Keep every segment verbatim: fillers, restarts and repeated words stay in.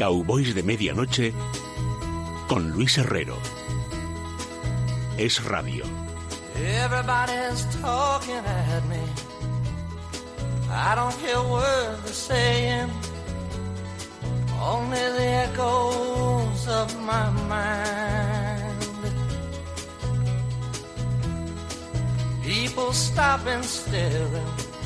Cowboys de Medianoche con Luis Herrero. Es Radio. Everybody's talking at me. I don't hear words they're saying. Only the echoes of my mind. People stop and staring.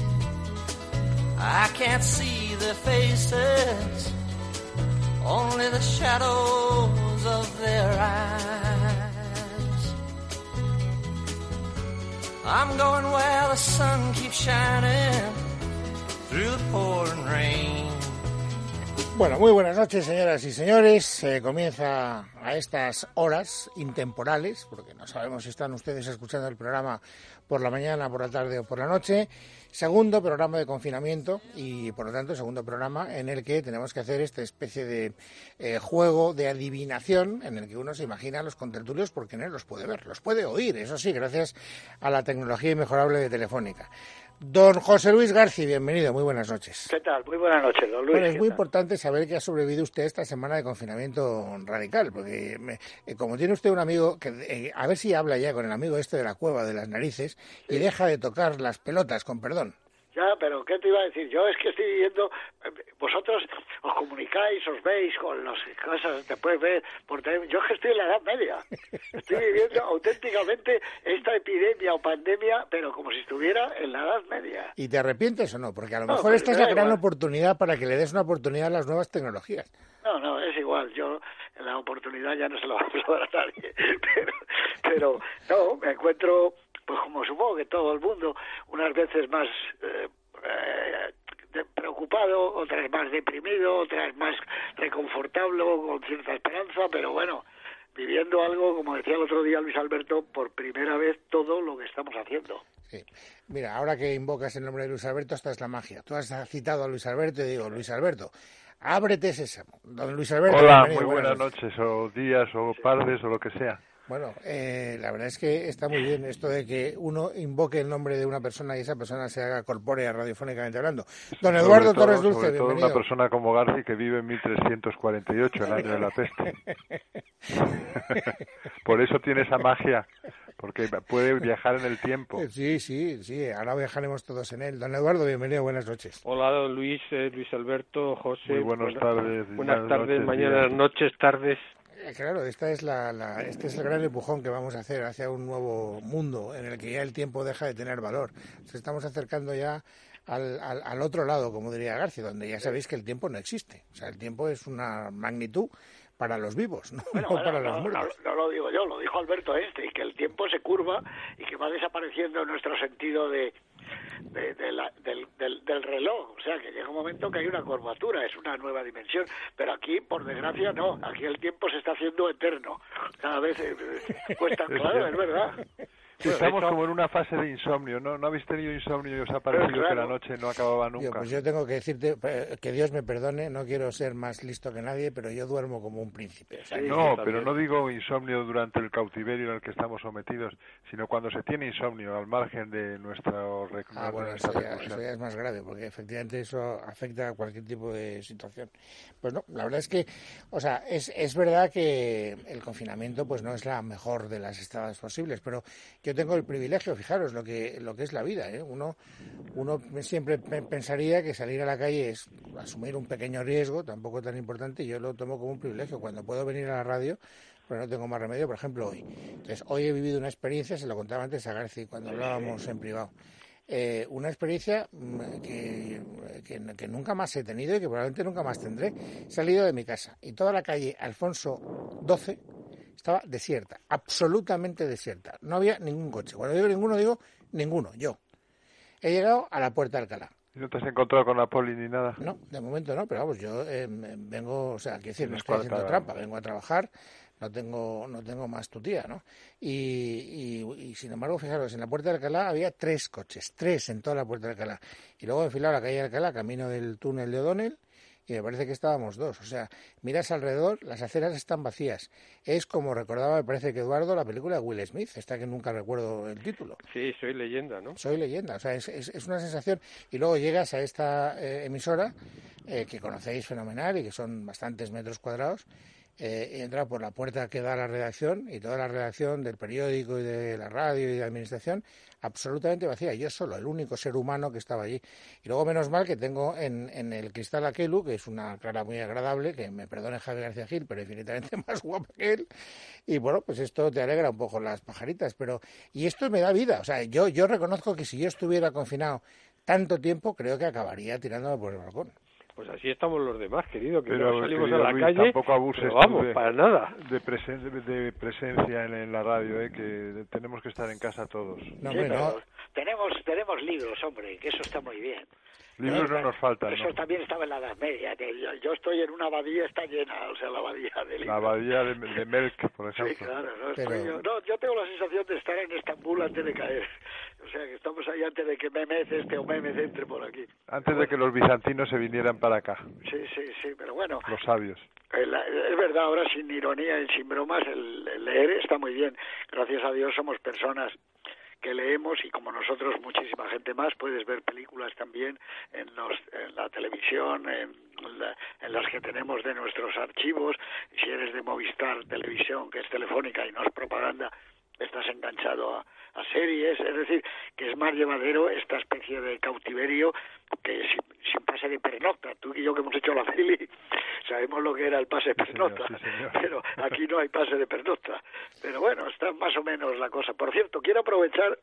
I can't see their faces. Only the shadows of their eyes. I'm going where the sun keeps shining through the pouring rain. Bueno, muy buenas noches, señoras y señores. Eh, comienza a estas horas intemporales, porque no sabemos si están ustedes escuchando el programa por la mañana, por la tarde o por la noche. Segundo programa de confinamiento y, por lo tanto, segundo programa en el que tenemos que hacer esta especie de eh, juego de adivinación en el que uno se imagina a los contertulios porque no los puede ver, los puede oír, eso sí, gracias a la tecnología inmejorable de Telefónica. Don José Luis García, bienvenido, muy buenas noches. ¿Qué tal? Muy buenas noches, don Luis. Bueno, es muy tal? importante saber que ha sobrevivido usted esta semana de confinamiento radical, porque me, eh, como tiene usted un amigo, que eh, a ver si habla ya con el amigo este de la cueva de las narices y deja de tocar las pelotas, con perdón. Ya, pero ¿qué te iba a decir? Yo es que estoy viviendo, vosotros os comunicáis, os veis con las cosas, te puedes ver por teléfono. Yo es que estoy en la Edad Media. Estoy viviendo auténticamente esta epidemia o pandemia, pero como si estuviera en la Edad Media. ¿Y te arrepientes o no? Porque a lo No, mejor pues esta es da la gran igual. oportunidad para que le des una oportunidad a las nuevas tecnologías. No, no, es igual. Yo la oportunidad ya no se la vamos a dar a nadie. Pero, pero no, me encuentro, pues como supongo que todo el mundo, unas veces más eh, eh, de- preocupado, otras más deprimido, otras más reconfortable, con cierta esperanza, pero bueno, viviendo algo, como decía el otro día Luis Alberto, por primera vez todo lo que estamos haciendo. Sí. Mira, ahora que invocas el nombre de Luis Alberto, esta es la magia. Tú has citado a Luis Alberto y digo, Luis Alberto, ábrete sésamo. Don Luis Alberto, Hola, bienvenido, muy buenas noches, o días, o tardes, o lo que sea. Bueno, eh, la verdad es que está muy bien esto de que uno invoque el nombre de una persona y esa persona se haga corpórea radiofónicamente hablando. Don Eduardo Sobre todo- Torres Dulce, sobre todo bienvenido. una persona como Garci que vive en mil trescientos cuarenta y ocho, el año de la peste. Por eso tiene esa magia, porque puede viajar en el tiempo. Sí, sí, sí, ahora viajaremos todos en él. Don Eduardo, bienvenido, buenas noches. Hola, don Luis, eh, Luis Alberto, José. Muy buenas buena- tardes, Buenas buenas tardes, noches, mañanas, días. noches, tardes. Eh, Claro, esta es la, la, este es el gran empujón que vamos a hacer hacia un nuevo mundo en el que ya el tiempo deja de tener valor. Nos estamos acercando ya al, al, al otro lado, como diría García, donde ya sabéis que el tiempo no existe. O sea, el tiempo es una magnitud para los vivos, no, Bueno, no bueno, para los no, no, muertos. no lo digo yo, lo dijo Alberto Einstein, que el tiempo se curva y que va desapareciendo nuestro sentido de, de, de la- del, del, del reloj. O sea, que llega un momento que hay una curvatura, es una nueva dimensión. Pero aquí, por desgracia, no. Aquí el tiempo se está haciendo eterno. Cada vez eh, eh, cuesta, Es claro, cierto. es verdad. Sí, estamos como en una fase de insomnio, ¿no? ¿No habéis tenido insomnio y os ha parecido Claro. que la noche no acababa Yo, nunca? pues yo tengo que decirte, eh, que Dios me perdone, no quiero ser más listo que nadie, pero yo duermo como un príncipe. O sea, Sí, No, yo pero también. no digo insomnio durante el cautiverio en el que estamos sometidos, sino cuando se tiene insomnio al margen de nuestro rec- Ah, bueno, nuestra eso ya, reclusión. eso ya es más grave, porque efectivamente eso afecta a cualquier tipo de situación. Pues no, la verdad es que, o sea, es, es verdad que el confinamiento pues no es la mejor de las estadas posibles, pero yo tengo el privilegio, fijaros lo que lo que es la vida, ¿eh? Uno, uno siempre pe- pensaría que salir a la calle es asumir un pequeño riesgo, tampoco tan importante, y yo lo tomo como un privilegio. Cuando puedo venir a la radio, pero no tengo más remedio, por ejemplo, hoy. Entonces, hoy he vivido una experiencia, se lo contaba antes a García cuando hablábamos en privado. Eh, una experiencia mm, que, que, que nunca más he tenido y que probablemente nunca más tendré. He salido de mi casa y toda la calle Alfonso doce estaba desierta, absolutamente desierta. No había ningún coche. Cuando digo ninguno, digo ninguno, yo. He llegado a la Puerta de Alcalá. ¿Y no te has encontrado con la poli ni nada? No, de momento no, pero vamos, yo eh, vengo, o sea, quiero decir, no Tienes estoy haciendo cuarta- trampa, vengo a trabajar, no tengo no tengo más tutía, ¿no? Y, y, y sin embargo, fijaros, en la Puerta de Alcalá había tres coches, tres en toda la Puerta de Alcalá. Y luego he enfilado la calle de Alcalá, camino del túnel de O'Donnell, y me parece que estábamos dos. O sea, miras alrededor, las aceras están vacías. Es como recordaba, me parece que Eduardo, la película de Will Smith, esta que nunca recuerdo el título. Sí, Soy Leyenda, ¿no? Soy Leyenda, o sea, es, es, es una sensación. Y luego llegas a esta eh, emisora, eh, que conocéis fenomenal y que son bastantes metros cuadrados, eh, y entra por la puerta que da a la redacción, y toda la redacción del periódico y de la radio y de la administración absolutamente vacía. Yo solo, el único ser humano que estaba allí. Y luego, menos mal que tengo en, en el cristal Aquelu, que es una cara muy agradable, que me perdone Javier García Gil, pero infinitamente más guapa que él. Y bueno, pues esto te alegra un poco las pajaritas, pero y esto me da vida. O sea, yo, yo reconozco que si yo estuviera confinado tanto tiempo, creo que acabaría tirándome por el balcón. Pues así estamos los demás, querido, que pero, no salimos querido a la Luis, calle, tampoco abuses pero vamos, de, para nada. De, presen de presencia en, en la radio, ¿eh? Que tenemos que estar en casa todos. No, sí, hombre, no. tenemos, tenemos libros, hombre, que eso está muy bien. Libros no nos faltan, Eso ¿no? también estaba en la Edad Media. Que yo, yo estoy en una abadía, está llena, o sea, la abadía de libros. La abadía de, de Melk, por ejemplo. Sí, claro. No, Pero... estoy yo, no, yo tengo la sensación de estar en Estambul antes de caer. O sea, que estamos ahí antes de que Mehmet este o Mehmet entre por aquí. Antes bueno. de que los bizantinos se vinieran para acá. Sí, sí, sí, pero bueno. Los sabios. El, es verdad, ahora sin ironía y sin bromas, el, el leer está muy bien. Gracias a Dios somos personas que leemos, y como nosotros muchísima gente más. Puedes ver películas también en, los, en la televisión, en, la, en las que tenemos de nuestros archivos. Si eres de Movistar Televisión, que es telefónica y no es propaganda, estás enganchado a, a series. Es decir, que es más llevadero esta especie de cautiverio que sin, sin pase de pernocta. Tú y yo, que hemos hecho la peli, sabemos lo que era el pase de pernocta, sí, señor, sí, señor. Pero aquí no hay pase de pernocta. Pero bueno, está más o menos la cosa. Por cierto, quiero aprovechar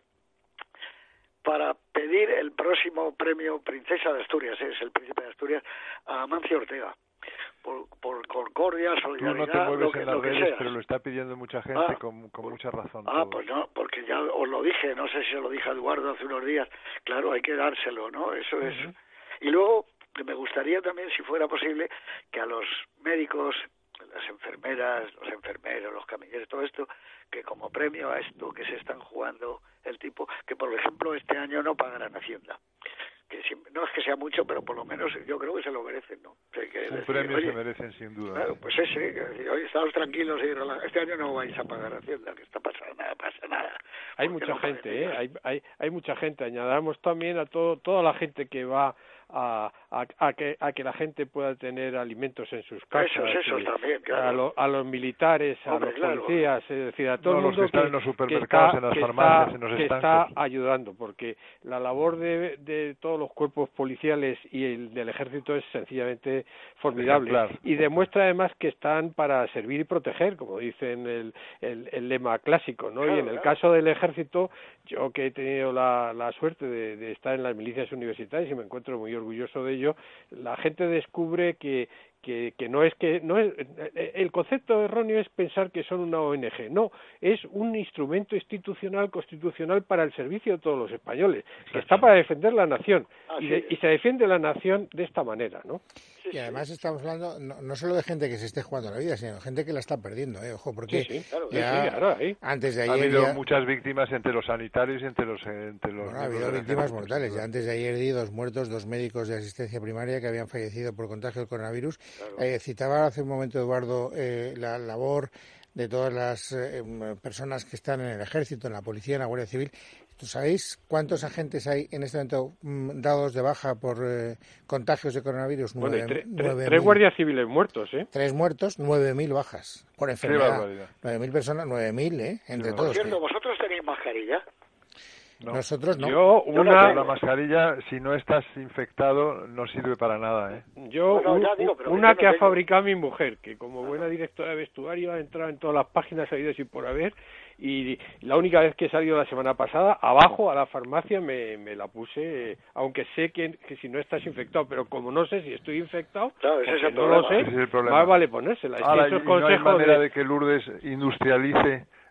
para pedir el próximo premio Princesa de Asturias, es el Príncipe de Asturias, a Amancio Ortega. Por, por concordia, solidaridad, Tú no te mueves lo que, en las lo que redes, seas. pero lo está pidiendo mucha gente ah, con, con mucha razón. Ah, todo. Pues no, porque ya os lo dije, no sé si se lo dije a Eduardo hace unos días. Claro, hay que dárselo, ¿no? Eso es. Uh-huh. Y luego, me gustaría también, si fuera posible, que a los médicos, las enfermeras, los enfermeros, los camilleros, todo esto, que como premio a esto que se están jugando el tipo, que por ejemplo este año no pagarán Hacienda. Que si, no es que sea mucho, pero por lo menos yo creo que se lo merecen, ¿no? O sea, que un decir, premio oye, se merecen sin duda. Claro, pues ese, que decir, oye, estamos tranquilos y relajados. Este año no vais a pagar Hacienda, que está pasando nada, pasa nada. Hay mucha no gente, ¿eh? Hay, hay, hay mucha gente. Añadamos también a todo, toda la gente que va a, a, a, que, a que la gente pueda tener alimentos en sus casas. Eso, eso y, también, claro. A, lo, a los militares, Hombre, a los claro. policías, es decir, a todo no, el mundo los que están que, en los supermercados, que está, en las que farmacias, está, en los que estancos. está ayudando, porque la labor de, de todos los cuerpos policiales y el del ejército es sencillamente formidable. Ejemplar. Y demuestra además que están para servir y proteger, como dicen el, el, el lema clásico, ¿no? Claro, y en el claro. caso del ejército, yo que he tenido la, la suerte de, de estar en las milicias universitarias y me encuentro muy orgulloso de ello, la gente descubre que que, que no es que no es el concepto erróneo es pensar que son una O N G, no, es un instrumento institucional constitucional para el servicio de todos los españoles, que está para defender la nación, Ah, y, sí. de, y se defiende la nación de esta manera, ¿no? Sí, Y además sí. estamos hablando no, no solo de gente que se esté jugando la vida, sino de gente que la está perdiendo, ¿eh? Ojo, porque Sí, sí, claro, ya sí, sí, claro, ahí. antes de Ha ayer habido ya... muchas víctimas entre los sanitarios y entre los... Entre los Bueno, ha habido de la víctimas gente, mortales. Ya antes de ayer di dos muertos, dos médicos de asistencia primaria que habían fallecido por contagio del coronavirus. Claro. Eh, citaba hace un momento, Eduardo, eh, la labor de todas las eh, personas que están en el ejército, en la policía, en la Guardia Civil. ¿Tú sabéis cuántos agentes hay en este momento mm, dados de baja por eh, contagios de coronavirus? Bueno, Nueve, tre, tre, nueve tres mil. guardias civiles muertos, ¿eh? Tres muertos, nueve mil bajas por Qué enfermedad. barbaridad. Nueve mil personas, nueve mil, ¿eh? Entre Qué todos. Por cierto, ¿eh? ¿vosotros tenéis mascarilla? No. Nosotros no. Yo Yo no una La mascarilla, si no estás infectado, no sirve para nada, ¿eh? Yo, No, no, un- ya digo, pero una yo no que ha tengo. fabricado mi mujer, que como buena directora de vestuario ha entrado en todas las páginas habidas y por haber, y la única vez que he salido la semana pasada, abajo a la farmacia me, me la puse, aunque sé que, que si no estás infectado, pero como no sé si estoy infectado, Claro, ese es porque el no problema. lo sé, Ese es el problema. más vale ponérsela. Es que Ahora, eso y es no hay consejo manera de... de que Lourdes industrialice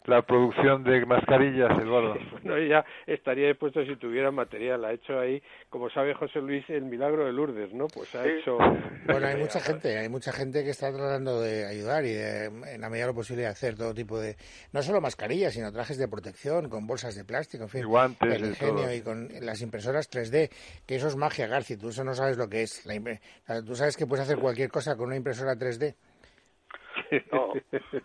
la producción de mascarillas, Eduardo. Bueno, ella estaría dispuesto si tuviera material. Ha hecho ahí, como sabe José Luis, el milagro de Lourdes, ¿no? Pues ha hecho... Bueno, hay mucha gente, hay mucha gente que está tratando de ayudar y de, en la medida de lo posible, hacer todo tipo de... No solo mascarillas, sino trajes de protección, con bolsas de plástico, en fin. Y guantes, el ingenio y con las impresoras tres D, que eso es magia, Garci. Tú eso no sabes lo que es. La impre... Tú sabes que puedes hacer cualquier cosa con una impresora tres D. No.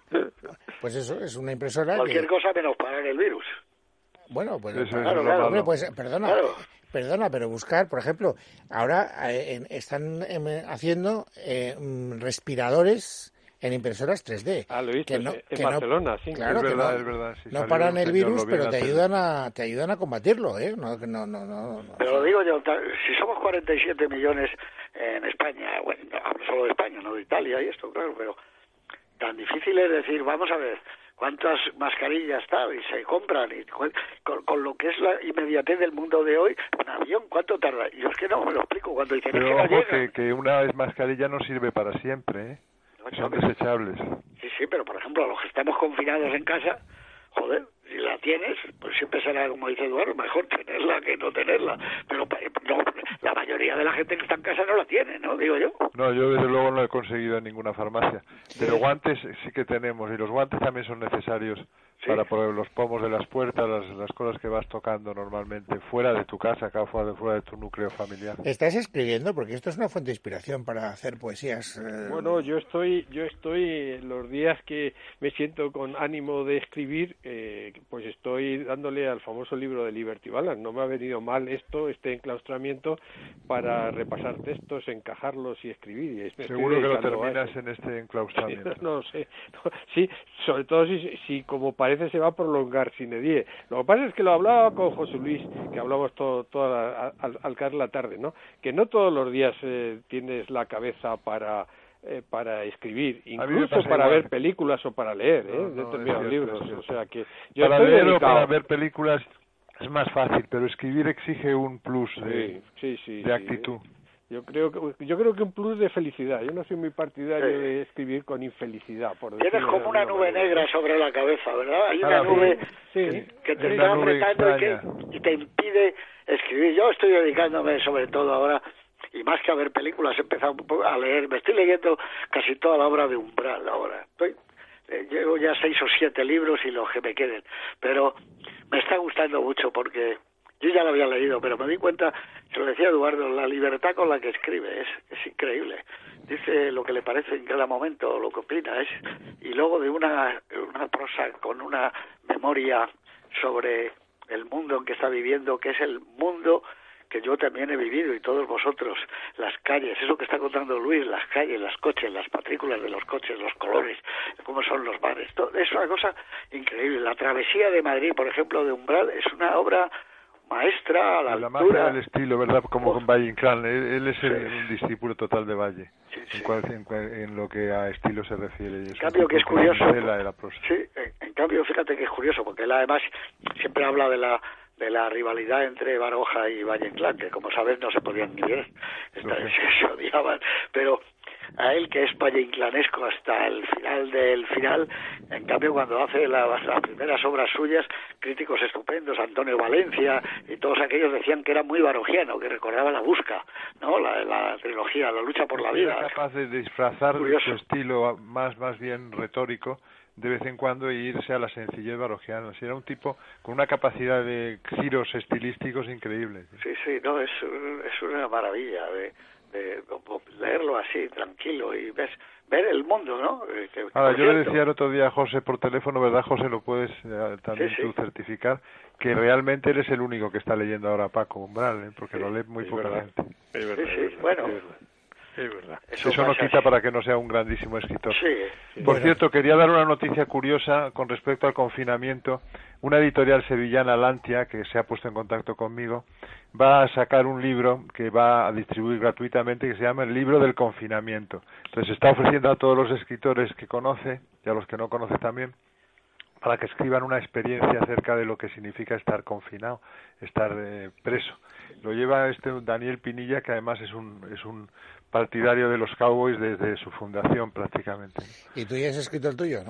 Pues eso, es una impresora Cualquier que... cosa menos parar el virus. Bueno, pues... Eso claro, es claro, lo hombre, malo. pues perdona, Claro. perdona, pero buscar, por ejemplo, ahora eh, en- están em, haciendo eh, mm, respiradores en impresoras tres D. Ah, lo he visto, que no, en que Barcelona, no, sí. Claro Es que verdad, no, es verdad, sí, no salió paran un el señor, virus, lo vi en pero la te tele. ayudan a te ayudan a combatirlo, ¿eh? No, que no, no, no, no. Pero lo digo yo, ta- si somos cuarenta y siete millones en España, bueno, no hablo solo de España, no de Italia y esto, claro, pero tan difícil es decir, vamos a ver, cuántas mascarillas tal y se compran y cu- con, con lo que es la inmediatez del mundo de hoy, un avión, ¿cuánto tarda? Yo es que no me lo explico cuando dicen es que Pero no ojo, llega. que, que una vez mascarilla no sirve para siempre, ¿eh? No, Son no, desechables. Sí, sí, pero por ejemplo, a los que estamos confinados en casa, joder, si la tienes, pues siempre será, como dice Eduardo, mejor tenerla que no tenerla. Pero pa- no, la mayoría de la gente que está en casa no la tiene, ¿no? Digo yo. No, yo desde luego no he conseguido en ninguna farmacia. Pero guantes sí que tenemos, y los guantes también son necesarios Sí. para por los pomos de las puertas, las, las cosas que vas tocando normalmente, fuera de tu casa, acá fuera de, fuera de tu núcleo familiar. ¿Estás escribiendo? Porque esto es una fuente de inspiración para hacer poesías. eh, Bueno, yo estoy, yo estoy los días que me siento con ánimo de escribir, eh, pues estoy dándole al famoso libro de Liberty Balance. No me ha venido mal esto, este enclaustramiento, para repasar textos, encajarlos y escribir. Y me estoy Seguro que lo dedicando a terminas eso. en este enclaustramiento. No lo sé. No, sí, sobre todo si, si como parece se va a prolongar sine die. Lo que pasa es que lo hablaba con José Luis, que hablamos todo, toda la, al, al caer la tarde, ¿no? Que no todos los días eh, tienes la cabeza para eh, para escribir, me incluso pasa para igual. ver películas o para leer, ¿eh? No, no, determinados es cierto, libros. es cierto. O sea que yo Para estoy leer o dedicado. para ver películas es más fácil, pero escribir exige un plus de, Sí, sí, sí, de sí. actitud. Yo creo que yo creo que un plus de felicidad. Yo no soy muy partidario Sí. de escribir con infelicidad, por Tienes decirlo de como una alguna nube manera. negra sobre la cabeza, ¿verdad? Hay una Ah, sí. nube Sí. que te Es está una nube apretando y, que, extraña. y te impide escribir. Yo estoy dedicándome sobre todo ahora, y más que a ver películas, he empezado un poco a leer. Me estoy leyendo casi toda la obra de Umbral ahora. Estoy, eh, llevo ya seis o siete libros y los que me queden. Pero me está gustando mucho porque yo ya lo había leído, pero me di cuenta, se lo decía Eduardo, la libertad con la que escribe es, es increíble. Dice lo que le parece en cada momento, lo que opina, es y luego de una, una prosa con una memoria sobre el mundo en que está viviendo, que es el mundo que yo también he vivido y todos vosotros, las calles, eso que está contando Luis, las calles, los coches, las matrículas de los coches, los colores, cómo son los bares, todo, es una cosa increíble. La travesía de Madrid, por ejemplo, de Umbral, es una obra maestra a la, La altura. magia del estilo, ¿verdad? Como con Valle Inclán. Él, él es el- Sí. un discípulo total de Valle, Sí, sí. En, cual- en cual- en lo que a estilo se refiere. Y es En un cambio, tipo que es curioso. pincela de la prosa. Sí, en, en cambio, fíjate que es curioso, porque él además siempre habla de la de la rivalidad entre Baroja y Valle Inclán, que como sabes no se podían ni ver, Esta- Lo sé. se, se odiaban, pero a él, que es Valle Inclanesco hasta el final del final, en cambio cuando hace la- las primeras obras suyas, críticos estupendos, Antonio Valencia y todos aquellos decían que era muy barojiano, que recordaba la Busca, ¿no? La, la trilogía, la lucha por la vida. Era capaz de disfrazar Curioso. su estilo más, más bien retórico de vez en cuando e irse a la sencillez barogiana. Si era un tipo con una capacidad de giros estilísticos increíbles. Sí, sí, no, es, un- es una maravilla de, de leerlo así, tranquilo, y ves ver el mundo, ¿no? Eh, que- que, Ahora, por yo le cierto, decía el otro día a José por teléfono, ¿verdad, José? Lo puedes eh, también Sí, sí. tú certificar, que realmente eres el único que está leyendo ahora a Paco Umbral, ¿eh? Porque Sí, lo lee muy es poca verdad. gente. Es verdad, Sí, sí, es verdad, bueno. es verdad. Es verdad. eso Eso no pasa quita así. para que no sea un grandísimo escritor. Sí, Por Bueno. cierto, quería dar una noticia curiosa con respecto al confinamiento. Una editorial sevillana, Lantia, que se ha puesto en contacto conmigo, va a sacar un libro que va a distribuir gratuitamente que se llama El libro del confinamiento. Entonces está ofreciendo a todos los escritores que conoce y a los que no conoce también para que escriban una experiencia acerca de lo que significa estar confinado, estar eh, preso. Lo lleva este Daniel Pinilla, que además es un es un partidario de los Cowboys desde su fundación prácticamente. ¿Y tú ya has escrito el tuyo, no?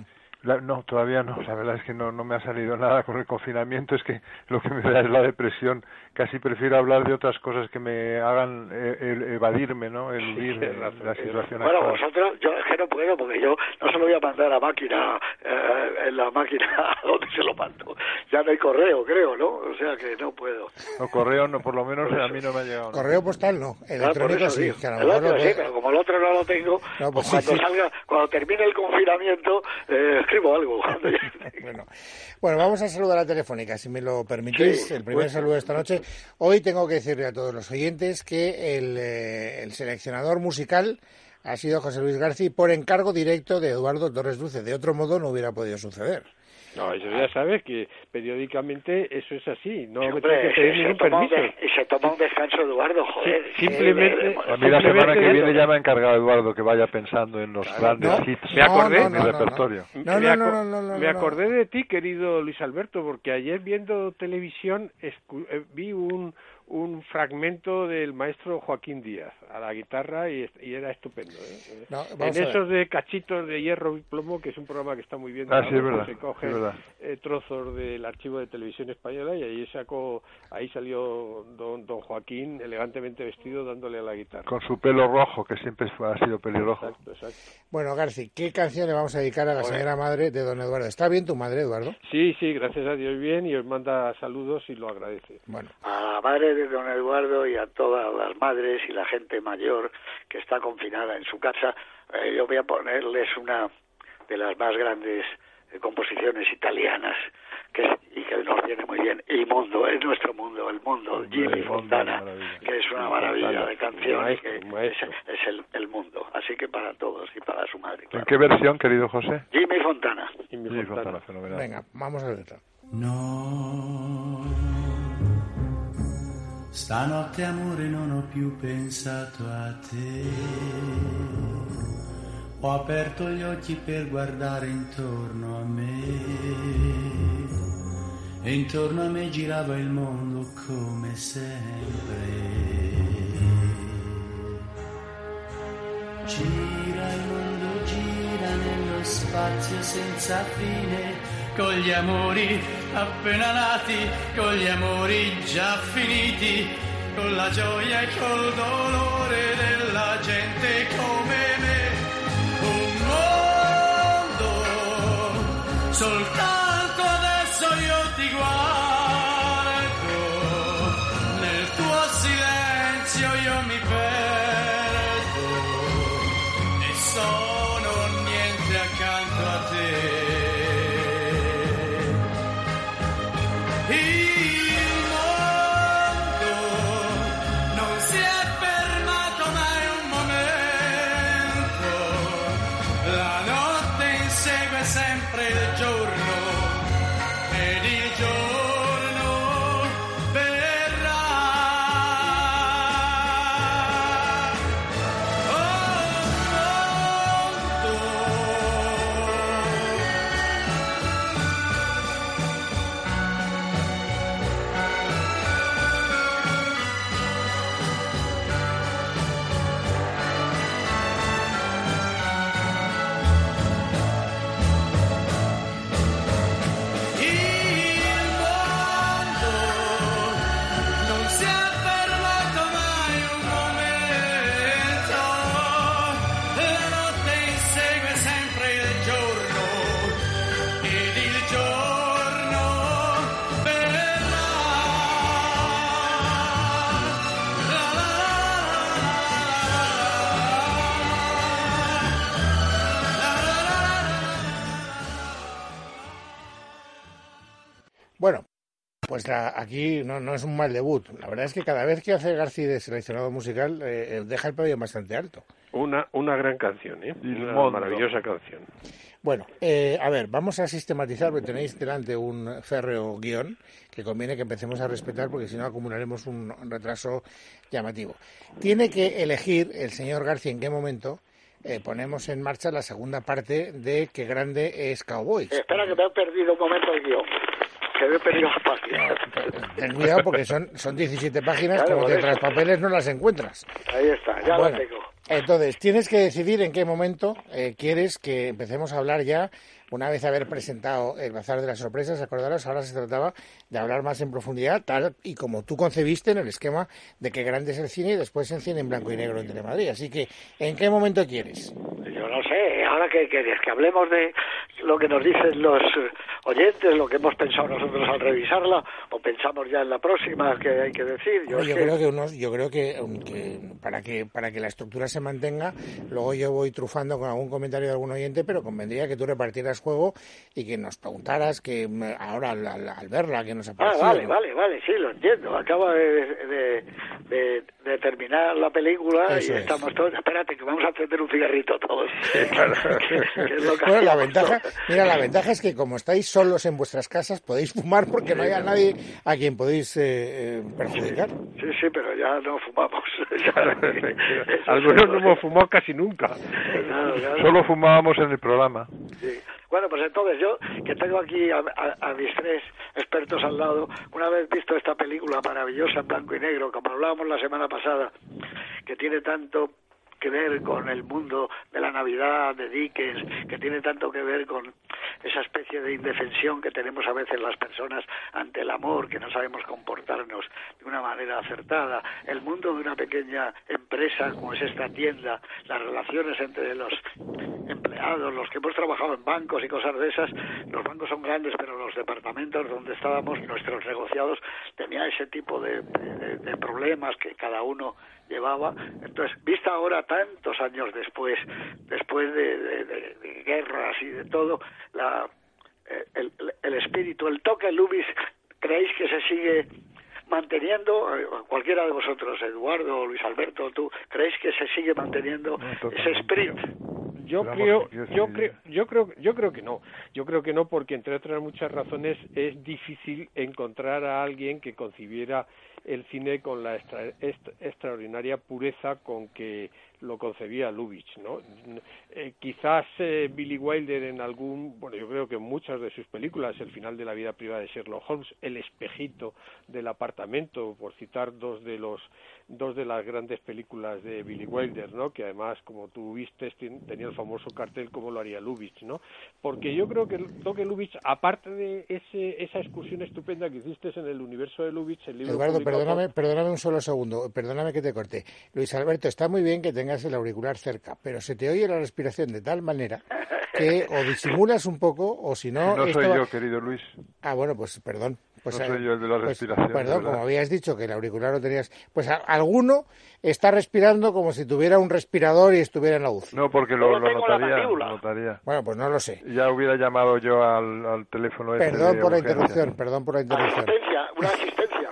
La, no, todavía no. La verdad es que no, no me ha salido nada con el confinamiento. Es que lo que me da es la depresión. Casi prefiero hablar de otras cosas que me hagan eh, el, evadirme, ¿no? Eludir sí, la, la situación bueno, actual. Vosotros, yo es que no puedo, porque yo no se lo voy a mandar a máquina, eh, en la máquina donde se lo mando. Ya no hay correo, creo, ¿no? O sea que no puedo. No, correo no, por lo menos a mí no me ha llegado. Correo postal no, electrónico claro, sí. Que a lo mejor sí, pero como el otro no lo tengo, no, pues pues sí, cuando sí. salga, cuando termine el confinamiento, eh, escribo algo. bueno. bueno, vamos a saludar a la telefónica, si me lo permitís. Sí, el primer pues, saludo de esta noche. Hoy tengo que decirle a todos los oyentes que el, eh, el seleccionador musical ha sido José Luis García por encargo directo de Eduardo Torres Dulce. De otro modo no hubiera podido suceder. No, eso ya sabes que periódicamente eso es así, no sí, me hombre, tienes que pedir ningún permiso. De, y se toma un descanso Eduardo, joder. Sí, simplemente... Sí, a mí la semana que viene ya me ha encargado Eduardo que vaya pensando en los claro, grandes no, hits me acordé, de mi no, no, repertorio. No, no, no, no, no, no, me acordé de ti, querido Luis Alberto, porque ayer viendo televisión escu- eh, vi un... un fragmento del maestro Joaquín Díaz a la guitarra y, y era estupendo, ¿eh? No, en esos de cachitos de hierro y plomo, que es un programa que está muy bien, ah, sí, es verdad, se coge es verdad. Eh, trozos del archivo de televisión española y ahí sacó, ahí salió don, don Joaquín elegantemente vestido dándole a la guitarra. Con su pelo rojo, que siempre ha sido pelirrojo. Exacto, exacto. Bueno, García, ¿qué canción le vamos a dedicar a la señora madre de don Eduardo? ¿Está bien tu madre, Eduardo? Sí, sí, gracias a Dios bien, y os manda saludos y lo agradece. Bueno. A la madre de don Eduardo y a todas las madres y la gente mayor que está confinada en su casa, eh, yo voy a ponerles una de las más grandes eh, composiciones italianas que es, y que nos viene muy bien, El Mundo, es nuestro mundo, el mundo, Jimmy Fontana, que es una maravilla de canción, maestro, que maestro. es, es el, el mundo, así que para todos y para su madre. Claro. ¿En qué versión, querido José? Jimmy Fontana. Jimmy Jimmy Fontana. Fontana, fenomenal. Venga, vamos a verlo. No, stanotte amore non ho più pensato a te, ho aperto gli occhi per guardare intorno a me e intorno a me girava il mondo come sempre. Gira il mondo, gira nello spazio senza fine, con gli amori appena nati, con gli amori già finiti, con la gioia e col dolore della gente come me. Un mondo, soltanto adesso io ti guardo, nel tuo silenzio io mi perdo e sono niente accanto a te. Sempre il giorno ed il giorno verrà. Bueno, pues la, aquí no, no es un mal debut. La verdad es que cada vez que hace García de seleccionado musical eh, deja el pabellón bastante alto. Una una gran canción, ¿eh? Una Mundo. maravillosa canción. Bueno, eh, a ver, vamos a sistematizar, porque tenéis delante un férreo guión que conviene que empecemos a respetar, porque si no acumularemos un retraso llamativo. Tiene que elegir el señor García en qué momento eh, ponemos en marcha la segunda parte de Qué grande es Cowboys. Espera que me he perdido un momento el guión. que me he perdido las páginas. No, ten cuidado porque son, son diecisiete páginas, Claro, como por te traes eso. papeles no las encuentras. Ahí está, ya Bueno, la tengo. entonces, tienes que decidir en qué momento eh, quieres que empecemos a hablar ya, una vez haber presentado el Bazar de las Sorpresas. Acordaros, ahora se trataba de hablar más en profundidad, tal y como tú concebiste en el esquema de que grande es el cine y después en cine en blanco y negro en Telemadrid. Así que, ¿en qué momento quieres? Yo no sé, ahora que, que, que hablemos de lo que nos dicen los oyentes, lo que hemos pensado nosotros al revisarla, o pensamos ya en la próxima que hay que decir. Yo, Yo, es que... creo que unos, yo creo que, que para que para que la estructura se mantenga, luego yo voy trufando con algún comentario de algún oyente, pero convendría que tú repartieras juego y que nos preguntaras que me- ahora al, al- al verla que nos ha Ah, parecido. vale, vale, vale, sí, lo entiendo. Acaba de, de, de, de terminar la película Eso y es. estamos todos... Espérate, que vamos a encender un cigarrito todos. Que es lo que Bueno, la hacíamos ventaja, todos. mira, la ventaja es que como estáis solos en vuestras casas podéis fumar porque no haya nadie a quien podéis eh, eh, perjudicar. Sí, sí, pero ya no fumamos. Ya- eso Algunos sí, no hemos fumado casi nunca. Claro, claro. Solo fumábamos en el programa. Sí. Bueno, pues entonces yo, que tengo aquí a, a- a mis tres expertos al lado, una vez visto esta película maravillosa en blanco y negro, como hablábamos la semana pasada, que tiene tanto que ver con el mundo de la Navidad, de Dickens, que tiene tanto que ver con esa especie de indefensión que tenemos a veces las personas ante el amor, que no sabemos comportarnos de una manera acertada, el mundo de una pequeña empresa como es esta tienda, las relaciones entre los empleados, los que hemos trabajado en bancos y cosas de esas. Los bancos son grandes, pero los departamentos donde estábamos, nuestros negociados, tenían ese tipo de, de, de problemas que cada uno llevaba. Entonces, vista ahora tantos años después, después de, de, de, de guerras y de todo, la, el, el espíritu, el toque Lubitsch, ¿creéis que se sigue manteniendo? Cualquiera de vosotros, Eduardo, Luis Alberto, tú, ¿creéis que se sigue manteniendo No, ese espíritu? Yo Pero creo, vamos, quiero yo decir- creo, yo creo, yo creo que no. Yo creo que no, porque entre otras muchas razones es difícil encontrar a alguien que concibiera el cine con la extra, est, extraordinaria pureza con que lo concebía Lubitsch, ¿no? Eh, quizás eh, Billy Wilder en algún, bueno, yo creo que en muchas de sus películas, El final de la vida privada de Sherlock Holmes, El espejito del apartamento, por citar dos de los dos de las grandes películas de Billy Wilder, ¿no? Que además, como tú viste, tenía el famoso cartel Cómo lo haría Lubitsch, ¿no? Porque yo creo que el toque Lubitsch, aparte de ese, esa excursión estupenda que hiciste en el universo de Lubitsch, el libro Eduardo, publicado perdóname, por... perdóname un solo segundo, perdóname que te corte. Luis Alberto, está muy bien que tengas el auricular cerca, pero se te oye la respiración de tal manera que o disimulas un poco o si no... No esto soy va- yo, querido Luis. Ah, bueno, pues perdón. Pues, No eh, soy yo el de la pues, respiración, Perdón, de verdad. como habías dicho que el auricular lo tenías... Pues a- alguno está respirando como si tuviera un respirador y estuviera en la U C I. No, porque Yo lo, lo lo tengo en la notaría, mandíbula. lo notaría. Bueno, pues no lo sé. Ya hubiera llamado yo al, al teléfono ese Perdón de por la urgencia. interrupción, perdón por la interrupción. Asistencia, una asistencia.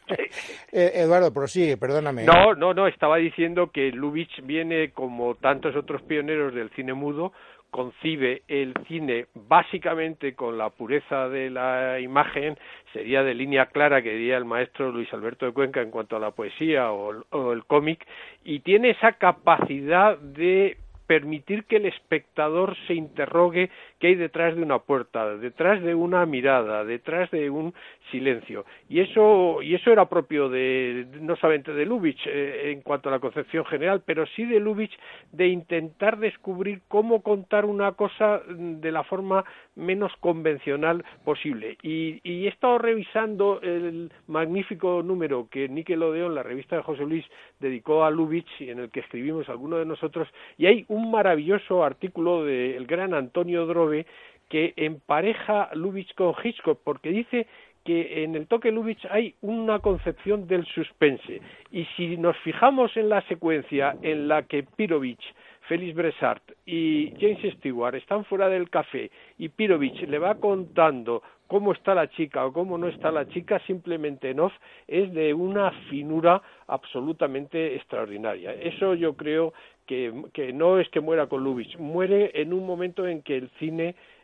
Eh, Eduardo, prosigue, perdóname. No, no, no, estaba diciendo que Lubitsch viene, como tantos otros pioneros del cine mudo, concibe el cine básicamente con la pureza de la imagen, sería de línea clara, que diría el maestro Luis Alberto de Cuenca en cuanto a la poesía o, el- o el cómic, y tiene esa capacidad de permitir que el espectador se interrogue qué hay detrás de una puerta, detrás de una mirada, detrás de un silencio. Y eso y eso era propio de no solamente de Lubitsch eh, en cuanto a la concepción general, pero sí de Lubitsch, de intentar descubrir cómo contar una cosa de la forma menos convencional posible. Y, y he estado revisando el magnífico número que Nickelodeon, la revista de José Luis, dedicó a Lubitsch, y en el que escribimos algunos de nosotros, y hay un maravilloso artículo del gran Antonio Drobe que empareja Lubitsch con Hitchcock, porque dice que en el toque Lubitsch hay una concepción del suspense, y si nos fijamos en la secuencia en la que Pirovich, Félix Bressart y James Stewart están fuera del café y Pirovich le va contando cómo está la chica o cómo no está la chica, simplemente en off, es de una finura absolutamente extraordinaria. Eso yo creo que, que no es que muera con Lubitsch, muere en un momento en que el cine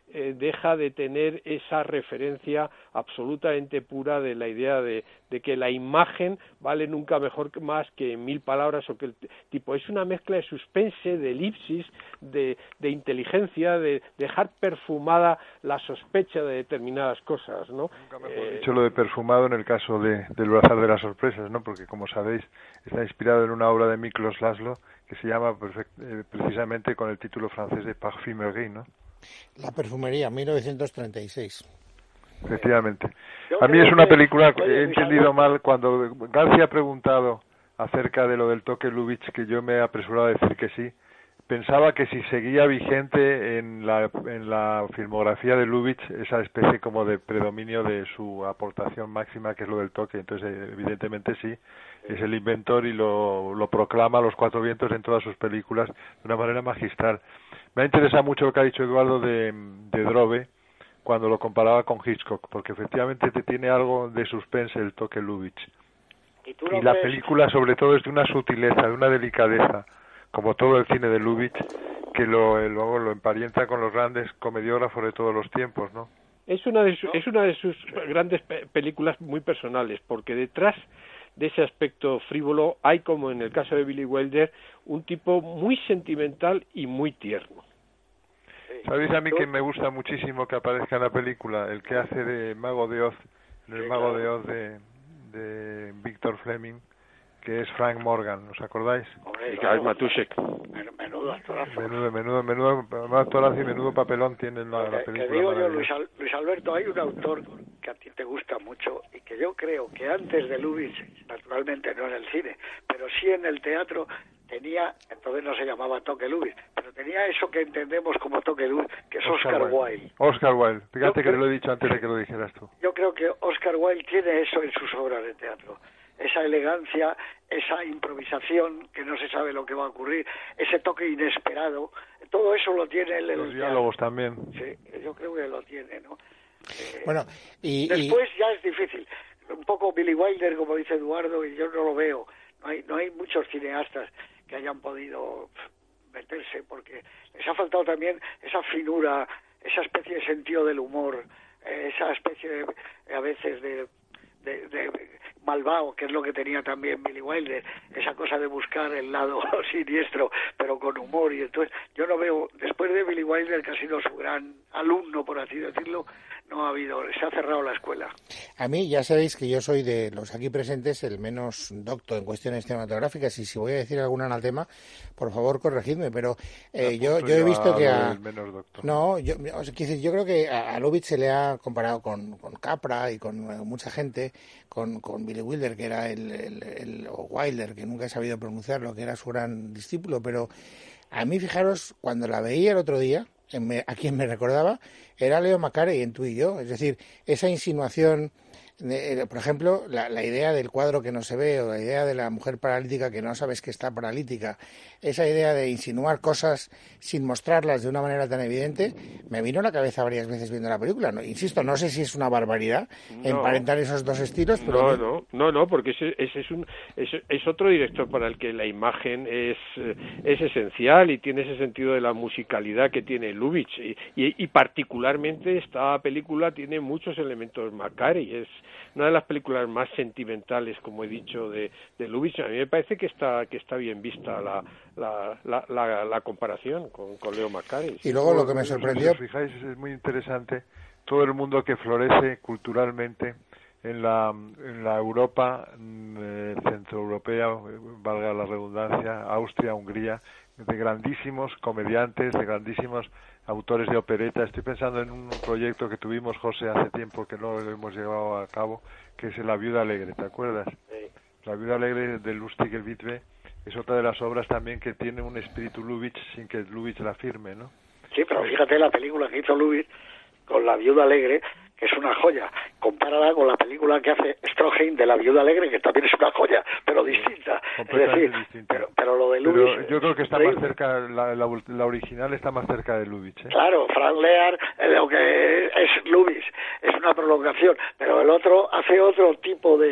eh, deja de tener esa referencia absolutamente pura de la idea de, de que la imagen vale nunca mejor que más que mil palabras, o que el tipo es una mezcla de suspense, de elipsis, de, de inteligencia, de dejar perfumada la sospecha de determinadas cosas, ¿no? Nunca mejor Eh, dicho lo de perfumado en el caso de del Bazar de las Sorpresas, ¿no? Porque, como sabéis, está inspirado en una obra de Miklos Laszlo que se llama perfect, eh, precisamente con el título francés de Parfumerie, ¿no? La perfumería, mil novecientos treinta y seis. Efectivamente. A mí es una película que he entendido mal cuando García ha preguntado acerca de lo del toque Lubitsch, que yo me he apresurado a decir que sí. Pensaba que si seguía vigente en la, en la filmografía de Lubitsch esa especie como de predominio de su aportación máxima, que es lo del toque. Entonces, evidentemente sí, es el inventor y lo, lo proclama a los cuatro vientos en todas sus películas de una manera magistral. Me ha interesado mucho lo que ha dicho Eduardo de, de Drobe, cuando lo comparaba con Hitchcock, porque efectivamente te tiene algo de suspense el toque Lubitsch. Y, tú no y la ves... película sobre todo es de una sutileza, de una delicadeza, como todo el cine de Lubitsch, que lo, luego lo emparenta con los grandes comediógrafos de todos los tiempos, ¿no? Es una de, su, es una de sus grandes pe películas muy personales, porque detrás de ese aspecto frívolo hay, como en el caso de Billy Wilder, un tipo muy sentimental y muy tierno. ¿Sabéis a mí que me gusta muchísimo que aparezca en la película? El que hace de Mago de Oz, el sí, Mago claro. de Oz de, de Victor Fleming, que es Frank Morgan, ¿os acordáis? Hombre, y que es Matuszek. Menudo actorazo. Menudo, menudo, menudo, menudo actorazo y menudo papelón tiene la, la película. Que digo yo, Luis, Al, Luis Alberto, hay un autor que a ti te gusta mucho y que yo creo que antes de Lubitsch, naturalmente no en el cine, pero sí en el teatro, tenía, entonces no se llamaba toque Lubitsch, pero tenía eso que entendemos como toque Lubitsch, que es Oscar, Oscar Wilde. Wilde. Oscar Wilde, fíjate yo que creo, te lo he dicho antes de que lo dijeras tú. Yo creo que Oscar Wilde tiene eso en sus obras de teatro. Esa elegancia, esa improvisación, que no se sabe lo que va a ocurrir, ese toque inesperado, todo eso lo tiene él en los el diálogos teatro. También. Sí, yo creo que lo tiene, ¿no? Eh, bueno, y, después y... ya es difícil. Un poco Billy Wilder, como dice Eduardo, y yo no lo veo. No hay, no hay muchos cineastas que hayan podido meterse, porque les ha faltado también esa finura, esa especie de sentido del humor, eh, esa especie de, a veces de... De, de malvado, que es lo que tenía también Billy Wilder, esa cosa de buscar el lado siniestro, pero con humor. Y entonces yo no veo, después de Billy Wilder, que ha sido su gran alumno, por así decirlo, no ha habido, se ha cerrado la escuela. A mí ya sabéis que yo soy de los aquí presentes el menos docto en cuestiones cinematográficas, y si voy a decir algún anatema, por favor corregidme, pero eh, yo, yo he visto que a... No, yo, o sea, quiero decir, yo creo que a, a Lubitsch se le ha comparado con, con Capra y con uh, mucha gente, con, con Billy Wilder, que era el, el, el, o Wilder, que nunca he sabido pronunciarlo, que era su gran discípulo, pero a mí, fijaros, cuando la veía el otro día, Me, a quien me recordaba era Leo Macarey en Tú y yo, es decir, esa insinuación, de, por ejemplo, la, la idea del cuadro que no se ve, o la idea de la mujer paralítica que no sabes que está paralítica, esa idea de insinuar cosas sin mostrarlas de una manera tan evidente, me vino a la cabeza varias veces viendo la película. No, insisto, no sé si es una barbaridad no, emparentar esos dos estilos, pero... No, no, no, no, porque ese, ese es, un, es, es otro director para el que la imagen es, es esencial y tiene ese sentido de la musicalidad que tiene Lubitsch, y, y, y particularmente esta película tiene muchos elementos Macarey, es una de las películas más sentimentales, como he dicho, de, de Lubitsch. A mí me parece que está que está bien vista la la, la, la, la comparación con, con Leo Macarey. Y luego lo que me sorprendió... Si os fijáis, es muy interesante todo el mundo que florece culturalmente en la, en la Europa eh, centroeuropea, valga la redundancia, Austria, Hungría, de grandísimos comediantes, de grandísimos autores de opereta. Estoy pensando en un proyecto que tuvimos, José, hace tiempo que no lo hemos llevado a cabo, que es La Viuda Alegre, ¿te acuerdas? Sí. La Viuda Alegre de Lustig el Witwe es otra de las obras también que tiene un espíritu Lubitsch sin que Lubitsch la firme, ¿no? Sí, pero fíjate la película que hizo Lubitsch con La Viuda Alegre, que es una joya. Compárala con la película que hace Stroheim de La Viuda Alegre, que también es una joya, pero distinta. Es decir, distinta. Pero, pero lo de Lubitsch... Pero yo creo que está más cerca, la, la, la original está más cerca de Lubitsch, ¿eh? Claro, Frank Lear, lo que es Lubitsch, es una prolongación, pero el otro hace otro tipo de...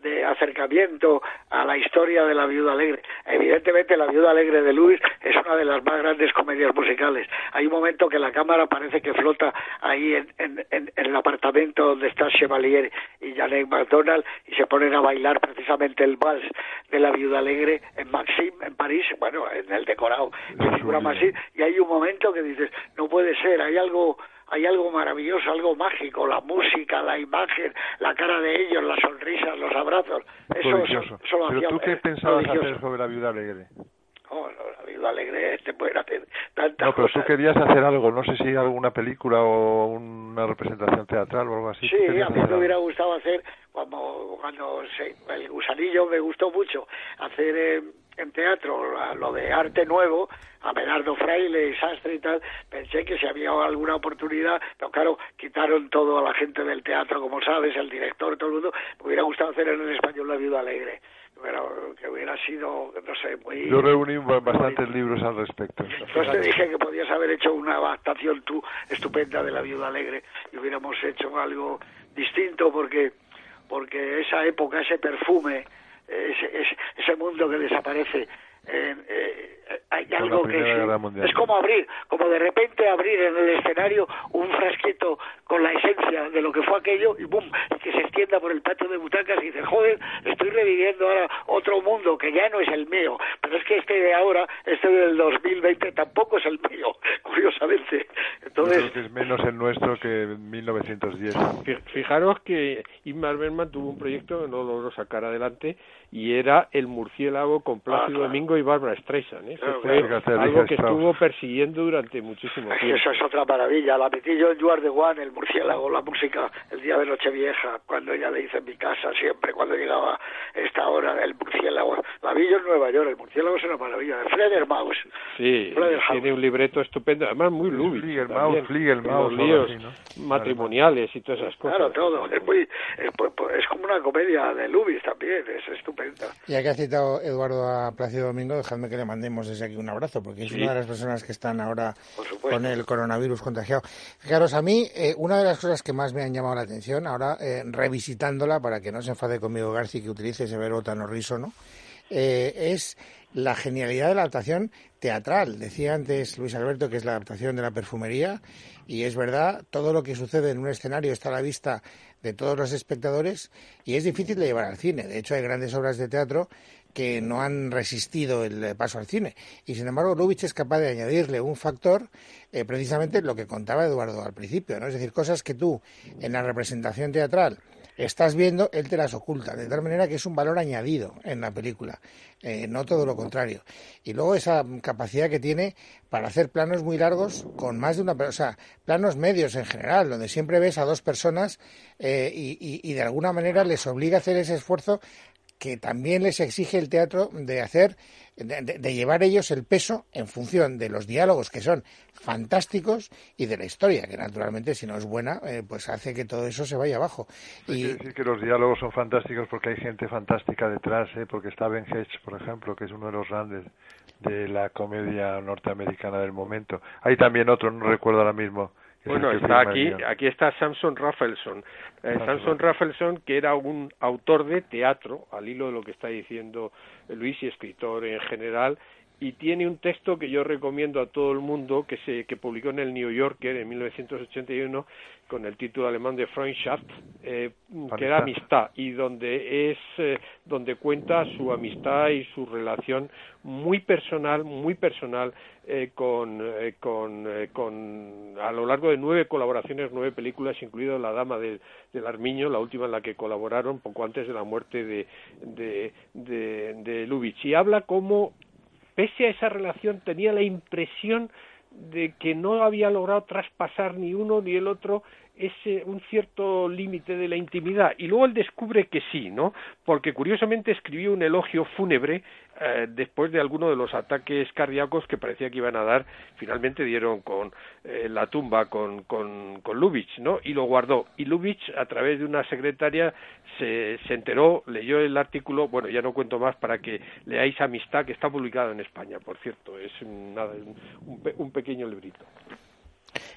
de acercamiento a la historia de La Viuda Alegre. Evidentemente La Viuda Alegre de Lewis es una de las más grandes comedias musicales. Hay un momento que la cámara parece que flota ahí en, en, en, en el apartamento donde está Chevalier y Janet MacDonald y se ponen a bailar precisamente el vals de La Viuda Alegre en Maxim, en París, bueno, en el decorado que figura Maxim, y hay un momento que dices, no puede ser, hay algo... Hay algo maravilloso, algo mágico, la música, la imagen, la cara de ellos, las sonrisas, los abrazos. Eso, Prodigioso. eso lo ¿Pero hacía, tú qué eh, pensabas prodigioso. hacer sobre La Viuda Alegre? Oh, no, La Viuda Alegre te pueden hacer tantas No, pero cosas. tú querías hacer algo, no sé si alguna película o una representación teatral o algo así. Sí, a mí me hubiera gustado hacer, cuando, cuando se, el Gusanillo me gustó mucho, hacer eh, en teatro lo de arte nuevo, a Bernardo Fraile y Sastre y tal, pensé que si había alguna oportunidad, pero claro, quitaron todo a la gente del teatro, como sabes, el director, todo el mundo, me hubiera gustado hacer en el español La Viuda Alegre, pero que hubiera sido, no sé, muy... Yo reuní bastantes libros al respecto. Entonces te dije que podías haber hecho una adaptación tú estupenda de La Viuda Alegre y hubiéramos hecho algo distinto porque porque esa época, ese perfume, ese, ese, ese mundo que desaparece, eh, eh, hay Con algo la que Primera Guerra es, Mundial. es como abrir, como de repente abrir en el escenario un frasquito con la esencia de lo que fue aquello y ¡bum!, y que se extienda por el patio de butacas y dices, joder, estoy reviviendo ahora otro mundo que ya no es el mío, pero es que este de ahora, este del dos mil veinte tampoco es el mío, curiosamente. Entonces, Yo creo que es menos el nuestro que en mil novecientos diez. Fijaros que Ingmar Bergman tuvo un proyecto que no logró sacar adelante y era El murciélago con Plácido Ah, claro. Domingo y Bárbara Streisand, ¿eh? Claro, Que fue claro. algo que Strauss. estuvo persiguiendo durante muchísimo tiempo. eso es otra maravilla. La metí yo en You Are the One, el murciélago, la música, el día de Nochevieja, cuando ella le dice en mi casa, siempre cuando llegaba esta hora del murciélago. La vi yo en Nueva York, el murciélago es una maravilla, de Fledermaus. Sí, Fledermaus. tiene un libreto estupendo, además muy Lubitsch. Fliegermaus, también, Fliegermaus, con los algo líos así, ¿no? matrimoniales y todas esas cosas. Claro, todo. Es, muy, es, es como una comedia de Lubitsch también, es estupenda. Ya que ha citado Eduardo a Plácido Domingo, dejadme que le mandemos desde aquí un abrazo, porque es Sí. una de las personas que están ahora Por supuesto. con el coronavirus contagiado. Fijaros, a mí, eh, una de las cosas que más me han llamado la atención, ahora eh, revisitándola, para que no se enfade conmigo Garci, que utilice ese verbo tan horrísono, eh, es la genialidad de la adaptación teatral. Decía antes Luis Alberto que es la adaptación de La perfumería, y es verdad, todo lo que sucede en un escenario está a la vista de todos los espectadores y es difícil de llevar al cine. De hecho, hay grandes obras de teatro que no han resistido el paso al cine. Y sin embargo, Lubitsch es capaz de añadirle un factor, eh, precisamente lo que contaba Eduardo al principio, ¿no? Es decir, cosas que tú en la representación teatral estás viendo, él te las oculta, de tal manera que es un valor añadido en la película, eh, no todo lo contrario. Y luego esa capacidad que tiene para hacer planos muy largos con más de una persona, o sea, planos medios en general, donde siempre ves a dos personas eh, y, y, y de alguna manera les obliga a hacer ese esfuerzo que también les exige el teatro de hacer, de, de, de llevar ellos el peso en función de los diálogos, que son fantásticos, y de la historia, que naturalmente si no es buena, eh, pues hace que todo eso se vaya abajo. Hay Y que decir que los diálogos son fantásticos porque hay gente fantástica detrás, ¿eh? Porque está Ben Hedges, por ejemplo, que es uno de los grandes de la comedia norteamericana del momento. Hay también otro, no recuerdo ahora mismo. que es el Bueno, que está firma el aquí, guión. aquí está Samson Raphaelson. Eh, Samson Samson Raphaelson, que era un autor de teatro, al hilo de lo que está diciendo Luis, y escritor en general, y tiene un texto que yo recomiendo a todo el mundo, que se que publicó en el New Yorker en mil novecientos ochenta y uno, con el título alemán de Freundschaft, eh, que era amistad, y donde es eh, donde cuenta su amistad y su relación muy personal, muy personal, eh, con, eh, con, eh, con a lo largo de nueve colaboraciones, nueve películas, incluido La Dama del, del Armiño, la última en la que colaboraron poco antes de la muerte de, de, de, de Lubitsch, y habla cómo, pese a esa relación, tenía la impresión de que no había logrado traspasar ni uno ni el otro ese un cierto límite de la intimidad, y luego él descubre que sí, ¿no? Porque curiosamente escribió un elogio fúnebre eh, después de alguno de los ataques cardíacos que parecía que iban a dar. Finalmente dieron con eh, la tumba con, con, con Lubitsch, ¿no? Y lo guardó, y Lubitsch, a través de una secretaria, se, se enteró, leyó el artículo. Bueno, ya no cuento más para que leáis Amistad, que está publicado en España, por cierto, es un, nada, un, un pequeño librito.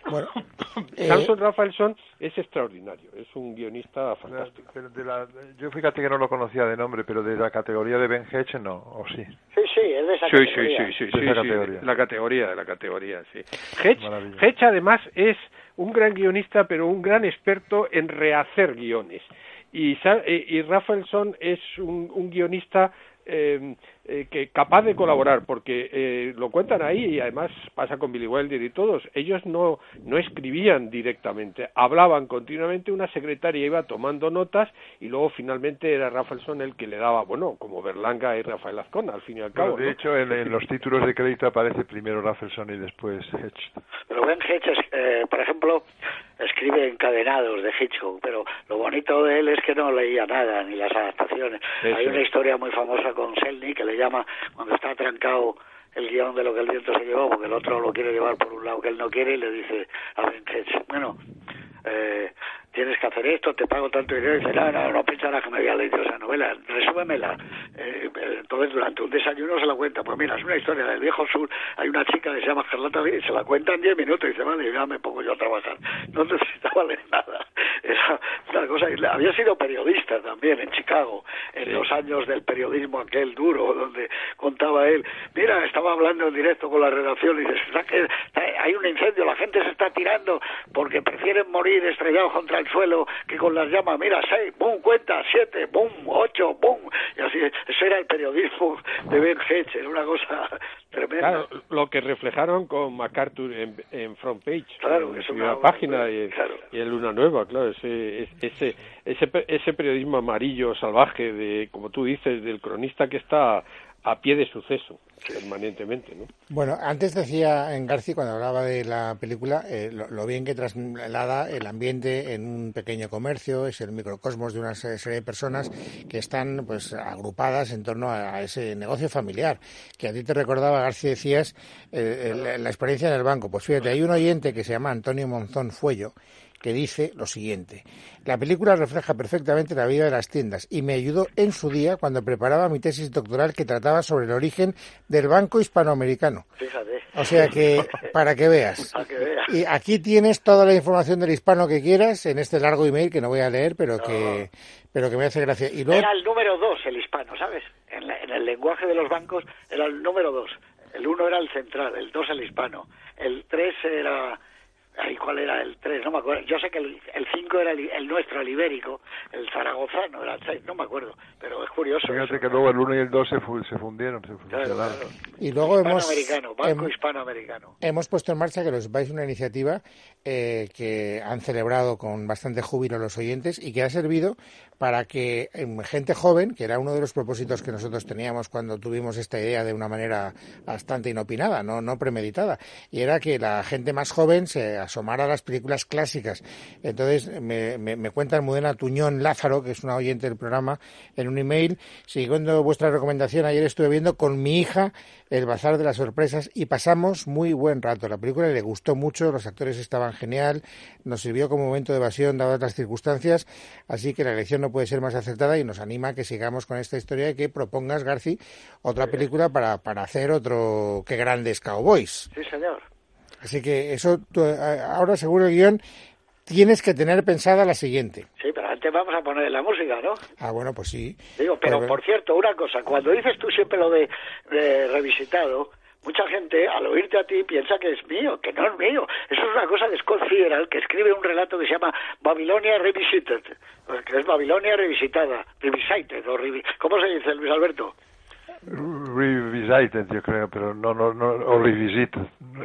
Bueno, eh... Samson Raphaelson es extraordinario, es un guionista fantástico. De, de la, yo fíjate que no lo conocía de nombre, pero de la categoría de Ben Hedge no, o sí. Sí, sí, es de esa sí, categoría. Sí, sí, sí, de sí, esa sí, categoría. La categoría, de la categoría, sí. Hedge, Maravilla. Hedge además es un gran guionista, pero un gran experto en rehacer guiones. Y, y Raphaelson es un, un guionista eh, eh, que capaz de colaborar, porque eh, lo cuentan ahí, y además pasa con Billy Wilder y todos. Ellos no no escribían directamente, hablaban continuamente, una secretaria iba tomando notas y luego finalmente era Raphaelson el que le daba, bueno, como Berlanga y Rafael Azcona, al fin y al cabo. Bueno, de ¿no? hecho, en, en los títulos de crédito aparece primero Raphaelson y después Hedge. Pero Ben Hedge, es, eh, por ejemplo, escribe Encadenados de Hitchcock, pero lo bonito de él es que no leía nada, ni las adaptaciones. Eso. Hay una historia muy famosa con Selny que le llama cuando está trancado el guión de Lo que el viento se llevó, porque el otro lo quiere llevar por un lado que él no quiere, y le dice a Ben Hedge, bueno, eh, tienes que hacer esto, te pago tanto dinero, y dice, no, no, no pensarás que me había leído esa novela, resúmemela. Eh, entonces durante un desayuno se la cuenta, pues mira, es una historia del viejo sur, hay una chica que se llama Escarlata y se la cuenta en diez minutos y dice, vale, ya me pongo yo a trabajar. No necesitaba leer nada. Era una cosa, había sido periodista también en Chicago, en sí. los años del periodismo aquel duro, donde contaba él, mira, estaba hablando en directo con la redacción y dice, que hay un incendio, la gente se está tirando porque prefieren morir estrellados contra el suelo que con las llamas, mira, seis, boom, cuenta, siete, boom, ocho, boom, y así, eso era el periodismo de Ben Hedge, era una cosa tremenda. Claro, lo que reflejaron con MacArthur en, en Front Page, claro, en es su una página y, claro. y en Luna Nueva, claro, ese, ese, ese, ese periodismo amarillo, salvaje, de, como tú dices, del cronista que está a pie de suceso permanentemente, ¿no? Bueno, antes decía en Garci, cuando hablaba de la película, eh, lo, lo bien que traslada el ambiente en un pequeño comercio, es el microcosmos de una serie de personas que están pues agrupadas en torno a, a ese negocio familiar, que a ti te recordaba, Garci, decías, eh, la, la experiencia en el banco. Pues fíjate, hay un oyente que se llama Antonio Monzón Fuello, que dice lo siguiente: la película refleja perfectamente la vida de las tiendas y me ayudó en su día cuando preparaba mi tesis doctoral que trataba sobre el origen del banco hispanoamericano. Fíjate. O sea que, para que veas. Para que veas. Y aquí tienes toda la información del hispano que quieras en este largo email que no voy a leer, pero, no. que, pero que me hace gracia. Y luego... Era el número dos el hispano, ¿sabes? En, la, en el lenguaje de los bancos era el número dos. El uno era el central, el dos el hispano. El tres era... Ay, ¿cuál era el tres? No me acuerdo. Yo sé que el cinco era el, el nuestro, el ibérico, el zaragozano era el seis, no me acuerdo, pero es curioso. Fíjate eso, que ¿no? luego el uno y el dos se, fu se fundieron, se claro, fusionaron. Claro. Y luego hemos... Hispanoamericano, Banco hem, Hispanoamericano. Hemos puesto en marcha, que lo sepáis, una iniciativa eh, que han celebrado con bastante júbilo los oyentes y que ha servido para que eh, gente joven, que era uno de los propósitos que nosotros teníamos cuando tuvimos esta idea de una manera bastante inopinada, no, no premeditada, y era que la gente más joven se asomara a las películas clásicas. Entonces me, me, me cuenta Almudena Tuñón Lázaro, que es una oyente del programa, en un email, siguiendo vuestra recomendación, ayer estuve viendo con mi hija El Bazar de las Sorpresas y pasamos muy buen rato. La película le gustó mucho, los actores estaban genial, nos sirvió como momento de evasión dadas las circunstancias, así que la elección no puede ser más acertada y nos anima a que sigamos con esta historia y que propongas, Garci, otra película para, para hacer otro Qué grandes cowboys. Sí, señor. Así que eso, tú, ahora seguro el guión, tienes que tener pensada la siguiente. Sí, pero antes vamos a poner la música, ¿no? Ah, bueno, pues sí. Digo, pero pues, por cierto, una cosa, cuando dices tú siempre lo de, de revisitado, mucha gente al oírte a ti piensa que es mío, que no es mío. Eso es una cosa de Scott Fitzgerald, que escribe un relato que se llama Babilonia Revisited, que es Babilonia revisitada, revisited, o revi ¿cómo se dice, Luis Alberto? Revisited, yo creo, pero no, no, no, o revisited.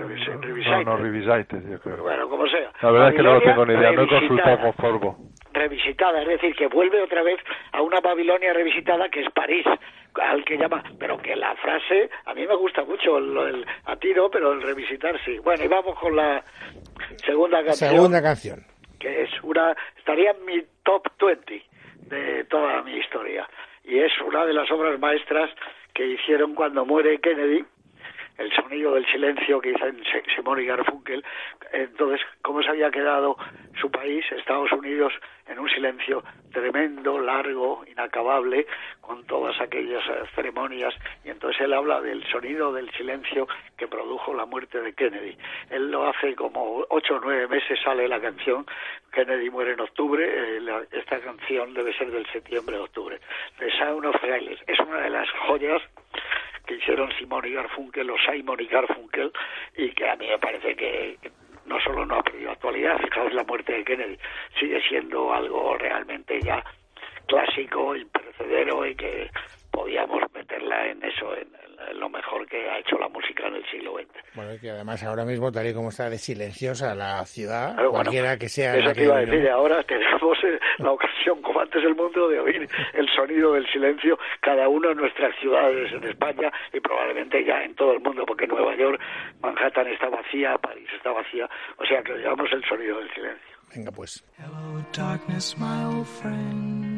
No, no, revisited, yo creo. Bueno, como sea. La verdad es que no lo tengo ni idea, no he consultado con Forbo. Revisitada, es decir, que vuelve otra vez a una Babilonia revisitada que es París, al que llama, pero que la frase, a mí me gusta mucho, el, el a ti no, pero el revisitar sí. Bueno, y vamos con la segunda canción. Segunda canción. Que es una, estaría en mi top veinte de toda mi historia. Y es una de las obras maestras que hicieron cuando muere Kennedy, el sonido del silencio que hizo Simón y Garfunkel. Entonces, cómo se había quedado su país, Estados Unidos, en un silencio tremendo, largo, inacabable, con todas aquellas uh, ceremonias, y entonces él habla del sonido del silencio que produjo la muerte de Kennedy. Él lo hace como ocho o nueve meses, sale la canción, Kennedy muere en octubre, eh, la, esta canción debe ser del septiembre o octubre, The Sound of Silence. Es una de las joyas que hicieron Simón y Garfunkel, o Simon y Garfunkel, y que a mí me parece que no solo no ha perdido actualidad, fijaos la muerte de Kennedy, sigue siendo algo realmente ya clásico, imperecedero, y que podíamos meterla en eso, en, en lo mejor que ha hecho la música en el siglo veinte. Bueno, y que además ahora mismo, tal y como está de silenciosa la ciudad, claro, cualquiera bueno, que sea... Eso que te iba a ¿no? decir, ahora tenemos la ocasión, como antes el mundo, de oír el sonido del silencio, cada uno en nuestras ciudades en España, y probablemente ya en todo el mundo, porque Nueva York, Manhattan está vacía, París está vacía, o sea que oigamos el sonido del silencio. Venga, pues. Hello, darkness, my old friend.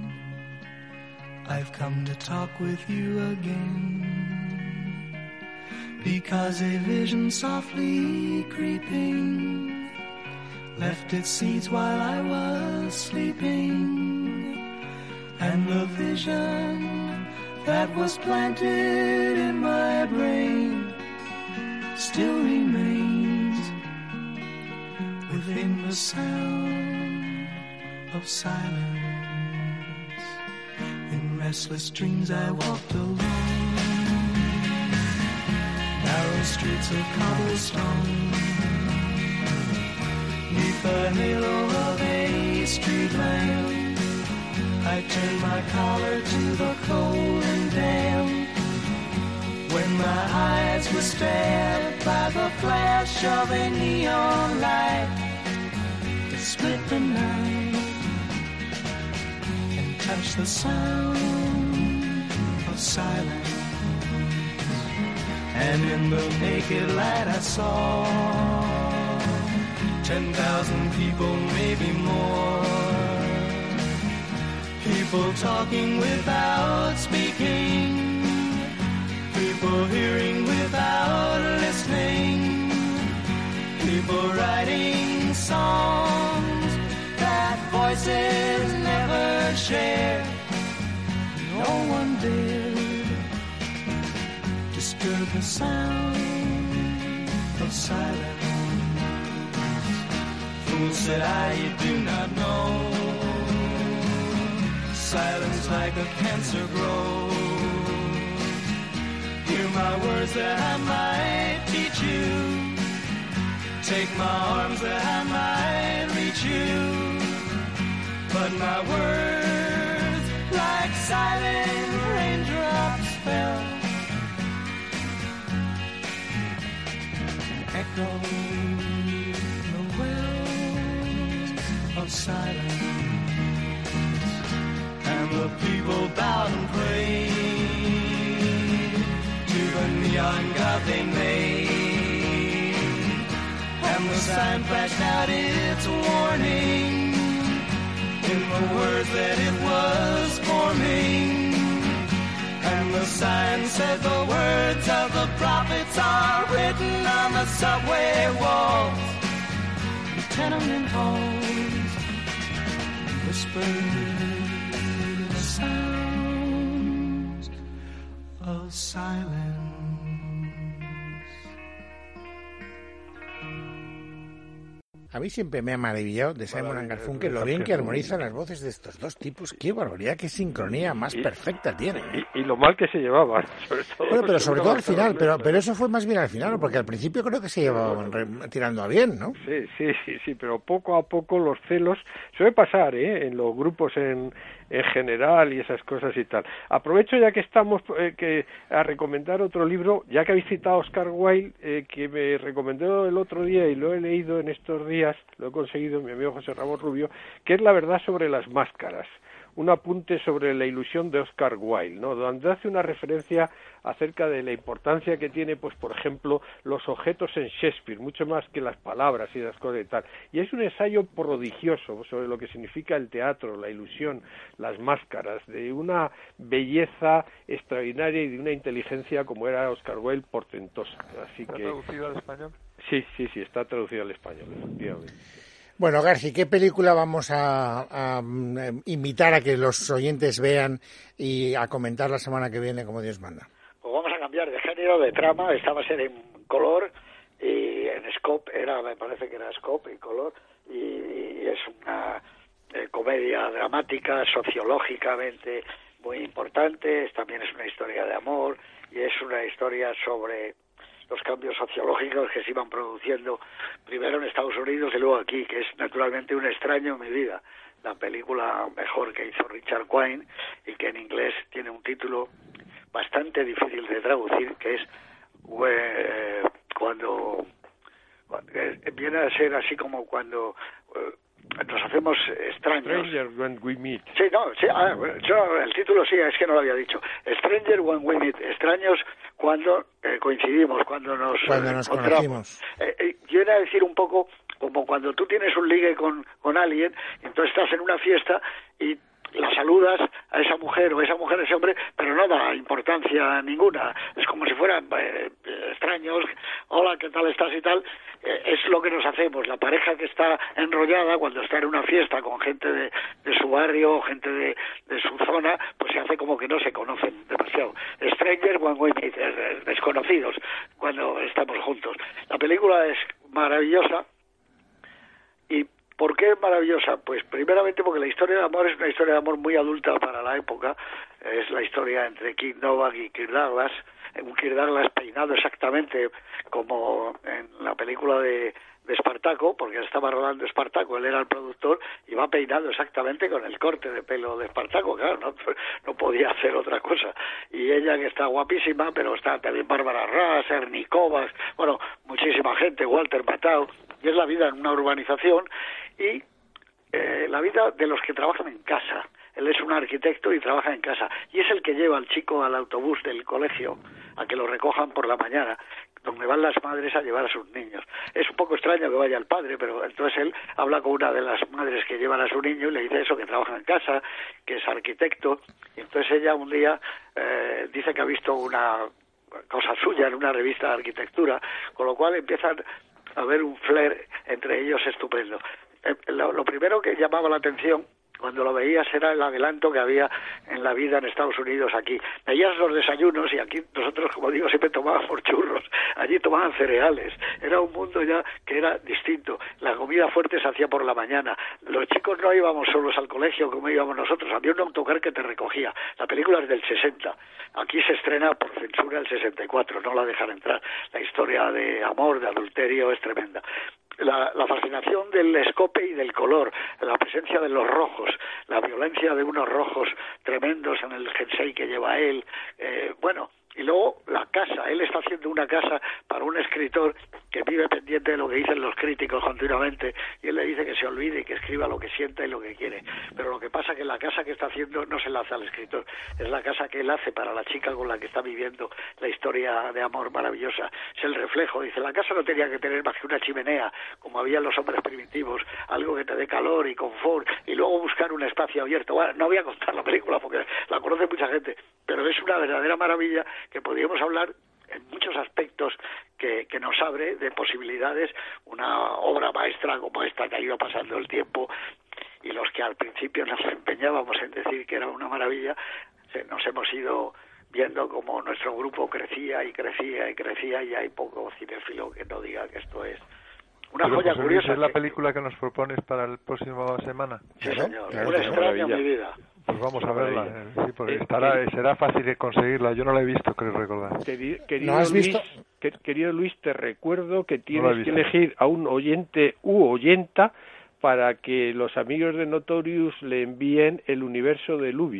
I've come to talk with you again, because a vision softly creeping left its seeds while I was sleeping, and the vision that was planted in my brain still remains within the sound of silence. In restless dreams I walked alone, narrow streets of cobblestone, neath the halo of a street lamp. I turned my collar to the cold and damp, when my eyes were stabbed by the flash of a neon light that split the night and touched the sound of silence. And in the naked light I saw ten thousand people, maybe more, people talking without speaking, people hearing without listening, people writing songs that voices never share. No one dared disturb the sound of silence. Fool, said I, you do not know, silence like a cancer grows. Hear my words that I might teach you, take my arms that I might reach you, but my words like silent raindrops fell, echoing the wells of silence. And the people bowed and prayed to the neon god they made, and the sign flashed out its warning in the words that it was forming. And the sign said the words of the prophets are written on the subway walls, the tenement halls, whispered the sounds of silence. A mí siempre me ha maravillado de Simon and Garfunkel lo bien que armonizan las voces de estos dos tipos. Qué barbaridad, qué sincronía más y, perfecta tienen. Y, y lo mal que se llevaban, sobre todo. Bueno, pero sobre todo al final, pero, pero eso fue más bien al final, porque al principio creo que se llevaban re, tirando a bien, ¿no? Sí, sí, sí, sí, pero poco a poco los celos suele pasar, ¿eh? En los grupos en, en general y esas cosas y tal. Aprovecho ya que estamos eh, que a recomendar otro libro, ya que habéis citado a Oscar Wilde, eh, que me recomendó el otro día y lo he leído en estos días, lo he conseguido mi amigo José Ramón Rubio, que es La verdad sobre las máscaras, un apunte sobre la ilusión de Oscar Wilde, ¿no? Donde hace una referencia acerca de la importancia que tiene, pues por ejemplo, los objetos en Shakespeare, mucho más que las palabras y las cosas y tal. Y es un ensayo prodigioso sobre lo que significa el teatro, la ilusión, las máscaras, de una belleza extraordinaria y de una inteligencia como era Oscar Wilde portentosa. Así ¿Está que traducido al español? Sí, sí, sí, está traducido al español, efectivamente. Bueno, Garci, ¿qué película vamos a, a, a invitar a que los oyentes vean y a comentar la semana que viene, como Dios manda? Pues vamos a cambiar de género, de trama. Esta va a ser en color y en scope, era, me parece que era scope y color, y, y es una eh, comedia dramática, sociológicamente muy importante. También es una historia de amor y es una historia sobre los cambios sociológicos que se iban produciendo primero en Estados Unidos y luego aquí, que es naturalmente Un extraño en mi vida, la película mejor que hizo Richard Quine y que en inglés tiene un título bastante difícil de traducir, que es eh, cuando, cuando eh, viene a ser así como cuando eh, nos hacemos extraños. Stranger When We Meet. Sí, no, sí, ah, yo, el título sí, es que no lo había dicho. Stranger When We Meet, extraños cuando eh, coincidimos, cuando nos, cuando eh, nos encontramos. conocimos. Eh, eh, yo era decir un poco como cuando tú tienes un ligue con, con alguien, entonces estás en una fiesta y la saludas a esa mujer o esa mujer a ese hombre, pero no da importancia ninguna. Es como si fueran eh, extraños. Hola, ¿qué tal estás y tal? Eh, es lo que nos hacemos. La pareja que está enrollada cuando está en una fiesta con gente de, de su barrio, gente de, de su zona, pues se hace como que no se conocen demasiado. Strangers when we meet, eh, desconocidos cuando estamos juntos. La película es maravillosa. ¿Y por qué es maravillosa? Pues primeramente porque la historia de amor es una historia de amor muy adulta para la época. Es la historia entre King Novak y Kirk Douglas. Un Kirk Douglas peinado exactamente como en la película de, de Espartaco, porque estaba rodando Espartaco, él era el productor, y va peinado exactamente con el corte de pelo de Espartaco, claro, no, no podía hacer otra cosa. Y ella, que está guapísima, pero está también Bárbara Rass, Ernie Kovacs, bueno, muchísima gente, Walter Matthau, y es la vida en una urbanización y eh, la vida de los que trabajan en casa. Él es un arquitecto y trabaja en casa. Y es el que lleva al chico al autobús del colegio a que lo recojan por la mañana, donde van las madres a llevar a sus niños. Es un poco extraño que vaya el padre, pero entonces él habla con una de las madres que llevan a su niño y le dice eso, que trabaja en casa, que es arquitecto. Y entonces ella un día eh, dice que ha visto una cosa suya en una revista de arquitectura, con lo cual empiezan a ver un flair entre ellos estupendo. Eh, lo, lo primero que llamaba la atención cuando lo veías era el adelanto que había en la vida en Estados Unidos aquí. Veías los desayunos y aquí nosotros, como digo, siempre tomábamos churros. Allí tomaban cereales. Era un mundo ya que era distinto. La comida fuerte se hacía por la mañana. Los chicos no íbamos solos al colegio como íbamos nosotros. Había un autocar que te recogía. La película es del sesenta. Aquí se estrena por censura el sesenta y cuatro. No la dejan entrar. La historia de amor, de adulterio es tremenda. La, la fascinación del escope y del color, la presencia de los rojos, la violencia de unos rojos tremendos en el jersey que lleva él, eh, bueno, y luego la casa. Él está haciendo una casa para un escritor que vive pendiente de lo que dicen los críticos continuamente, y él le dice que se olvide y que escriba lo que sienta y lo que quiere. Pero lo que pasa es que la casa que está haciendo no se la hace al escritor, es la casa que él hace para la chica con la que está viviendo la historia de amor maravillosa. Es el reflejo. Dice, la casa no tenía que tener más que una chimenea, como había los hombres primitivos, algo que te dé calor y confort, y luego buscar un espacio abierto. Bueno, no voy a contar la película porque la conoce mucha gente, pero es una verdadera maravilla que podríamos hablar en muchos aspectos que, que nos abre de posibilidades una obra maestra como esta que ha ido pasando el tiempo, y los que al principio nos empeñábamos en decir que era una maravilla, nos hemos ido viendo como nuestro grupo crecía y crecía y crecía, y hay poco cinéfilo que no diga que esto es una Pero, joya José curiosa. Luis, ¿es la que... película que nos propones para la próxima semana? Sí, señor, claro, un claro, extraño en mi vida. Pues vamos a verla, eh, sí, porque Eh, estará, eh, será fácil de conseguirla. Yo no la he visto, creo recordar. Queri- Querido, ¿No has Luis, visto? que- querido Luis, te recuerdo que No tienes lo he que visto. elegir a un oyente u oyenta para que los amigos de Notorious le envíen El universo de Lubitsch.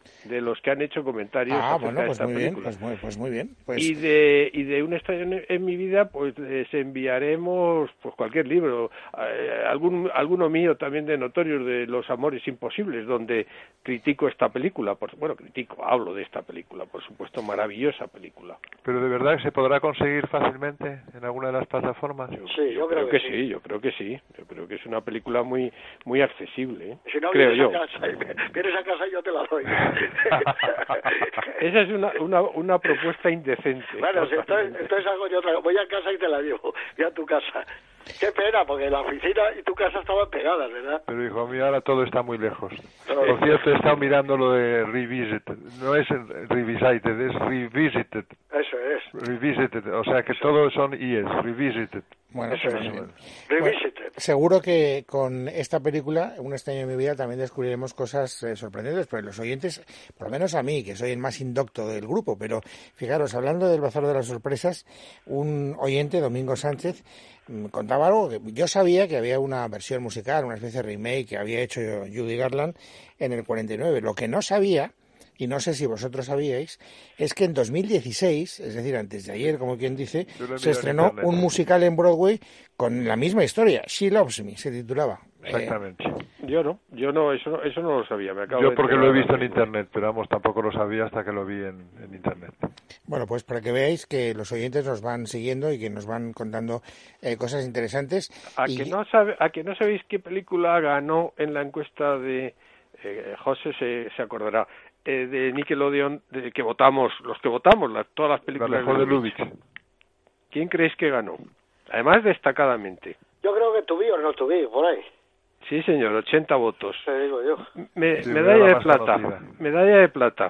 de los que han hecho comentarios ah, acerca bueno, de pues esta muy película. bien, pues muy, pues muy bien. Pues... Y de y de Un extraño en, en mi vida, pues les enviaremos pues cualquier libro, eh, algún alguno mío también de Notorious, de Los amores imposibles, donde critico esta película, por, bueno, critico, hablo de esta película, por supuesto, maravillosa película. Pero de verdad se podrá conseguir fácilmente en alguna de las plataformas. Yo, sí, yo, yo creo, creo que, que sí. sí, yo creo que sí, yo creo que es una película muy muy accesible, ¿eh? Si no creo vienes yo. a casa, vienes a casa y yo te la doy. Esa es una, una una propuesta indecente. Bueno, si entonces, entonces hago yo otra, voy a casa y te la llevo, voy a tu casa. Qué pena, porque la oficina y tu casa estaban pegadas, ¿verdad? Pero hijo mío, ahora todo está muy lejos. Todo. Por cierto, he estado mirando lo de Revisited. No es Revisited, es Revisited. Eso es. Revisited, o sea que todos son I es, Revisited. Bueno, Eso pues, es. bueno, Revisited. seguro que con esta película, Un extraño en mi vida, también descubriremos cosas eh, sorprendentes, porque los oyentes, por lo menos a mí, que soy el más indocto del grupo, pero fijaros, hablando del Bazar de las Sorpresas, un oyente, Domingo Sánchez, contaba algo que yo sabía, que había una versión musical, una especie de remake que había hecho Judy Garland en el cuarenta y nueve. Lo que no sabía, y no sé si vosotros sabíais, es que en dos mil dieciséis, es decir, antes de ayer, como quien dice, se estrenó un musical en Broadway con la misma historia, She Loves Me, se titulaba. Exactamente. Eh, yo no, yo no, eso no, eso no lo sabía. Me acabo yo de porque lo he visto en de... internet, pero vamos, tampoco lo sabía hasta que lo vi en, en internet. Bueno, pues para que veáis que los oyentes nos van siguiendo y que nos van contando eh, cosas interesantes. A y... que no sabe, a que no sabéis qué película ganó en la encuesta de eh, José se, se acordará. Eh, de Nickelodeon, de que votamos, los que votamos, las, todas las películas la mejor de Lubitsch. ¿Quién creéis que ganó? Además, destacadamente. Yo creo que tuví o no tuví, por ahí. Sí, señor, ochenta votos. Te digo yo. Me, Sí, medalla de más plata. conocida. Medalla de plata.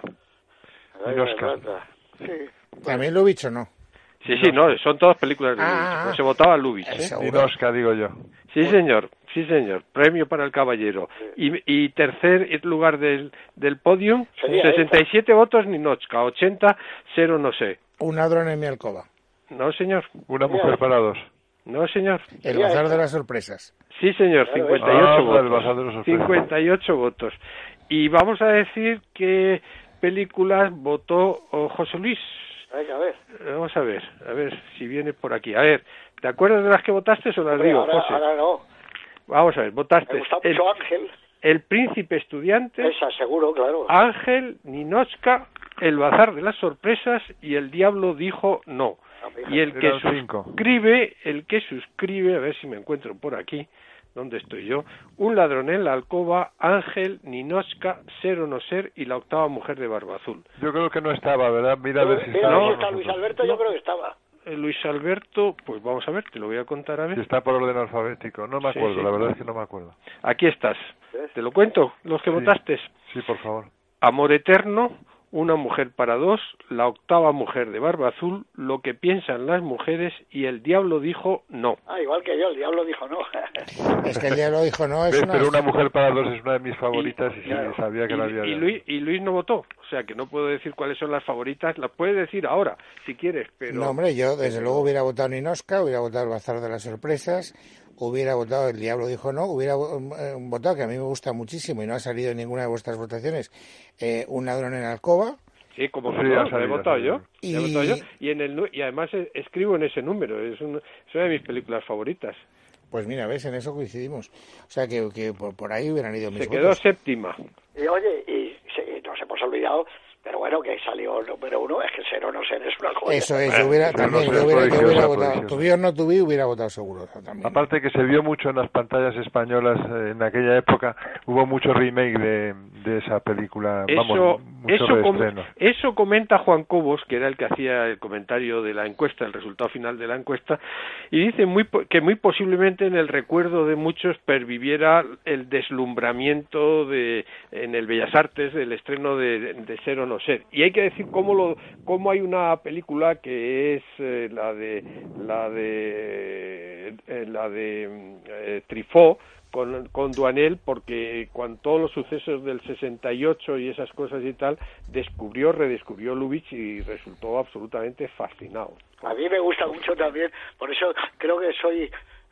Ay, Oscar. de plata. Sí. ¿También lo he dicho o no? Sí, sí, no, son todas películas de Ah, Lubitsch. No se votaba Lubitsch, ¿eh? eso. Y Oscar, digo yo. Sí, señor, sí, señor. Premio para el caballero. Y, y tercer lugar del, del podium, Sería sesenta y siete votos Ninochka, ochenta, cero no sé. Un ladrón en mi alcoba. No, señor. Una mujer para dos. No, señor. El Sería Bazar esta. de las Sorpresas. Sí, señor, Claro, cincuenta y ocho Ah, el votos. Bazar de las Sorpresas. cincuenta y ocho votos. Y vamos a decir qué películas votó oh, José Luis. Venga, a ver. Vamos a ver, a ver si viene por aquí. A ver, ¿te acuerdas de las que votaste o las Hombre, digo, ahora, José? ahora no. Vamos a ver, Me votaste gusta el, mucho Ángel. el Príncipe Estudiante, Esa, seguro, claro. Ángel, Ninochka, El Bazar de las Sorpresas y El Diablo dijo no. Ah, fíjate. Y el que Eran cinco. suscribe, el que suscribe, a ver si me encuentro por aquí, ¿dónde estoy yo? Un ladrón en la alcoba, Ángel, Ninochka, Ser o no ser y La octava mujer de barba azul. Yo creo que no estaba, ¿verdad? Mira a ver si Mira, está. a ver si con está Luis nosotros. Alberto, yo creo que estaba. Eh, Luis Alberto, pues vamos a ver, te lo voy a contar a Si ver. está por orden alfabético. No me Sí, acuerdo, sí. la verdad es que no me acuerdo. Aquí estás. ¿Ves? Te lo cuento, los que Sí. votaste. Sí, por favor. Amor eterno, Una mujer para dos, La octava mujer de barba azul, Lo que piensan las mujeres y El diablo dijo no. Ah, igual que yo, el diablo dijo no. Es que el diablo dijo no, es ¿Ves? una... Pero Una mujer para dos es una de mis favoritas y, sí, claro, sabía que y, la había. y Luis, y Luis no votó, o sea que no puedo decir cuáles son las favoritas, las puedes decir ahora, si quieres, pero... No, hombre, yo desde luego hubiera votado Ninochka, hubiera votado El Bazar de las Sorpresas, hubiera votado El Diablo dijo no, hubiera eh, votado, que a mí me gusta muchísimo y no ha salido en ninguna de vuestras votaciones, eh, Un ladrón en la alcoba. Sí, como Sí, que no, ha lo he salido, votado ha salido. yo, Y- lo he votado yo, y, en el, nu- y además eh, escribo en ese número, es, un, es una de mis películas favoritas. Pues mira, ves, en eso coincidimos. O sea que, que por, por ahí hubieran ido mis Se quedó votos. séptima. Y oye, y sí, nos hemos olvidado, pero bueno, que salió número uno, es que ser o no ser es una cosa. Eso es, yo hubiera, Eso también, no sé, yo hubiera, yo prodigiosa, hubiera votado, prodigiosa. tuví o no tuví, hubiera votado seguro también. Aparte que se vio mucho en las pantallas españolas eh, en aquella época, hubo mucho remake de, de esa película, Eso, vamos, mucho eso, com- reestreno. eso comenta Juan Cobos, que era el que hacía el comentario de la encuesta, el resultado final de la encuesta, y dice muy po- que muy posiblemente en el recuerdo de muchos perviviera el deslumbramiento de en el Bellas Artes del estreno de, de Ser o no ser. Y hay que decir cómo lo cómo hay una película que es eh, la de la de eh, la de eh, Truffaut con, con Duanel, porque con todos los sucesos del sesenta y ocho y esas cosas y tal, descubrió, redescubrió Lubitsch y resultó absolutamente fascinado. A mí me gusta mucho también, por eso creo que soy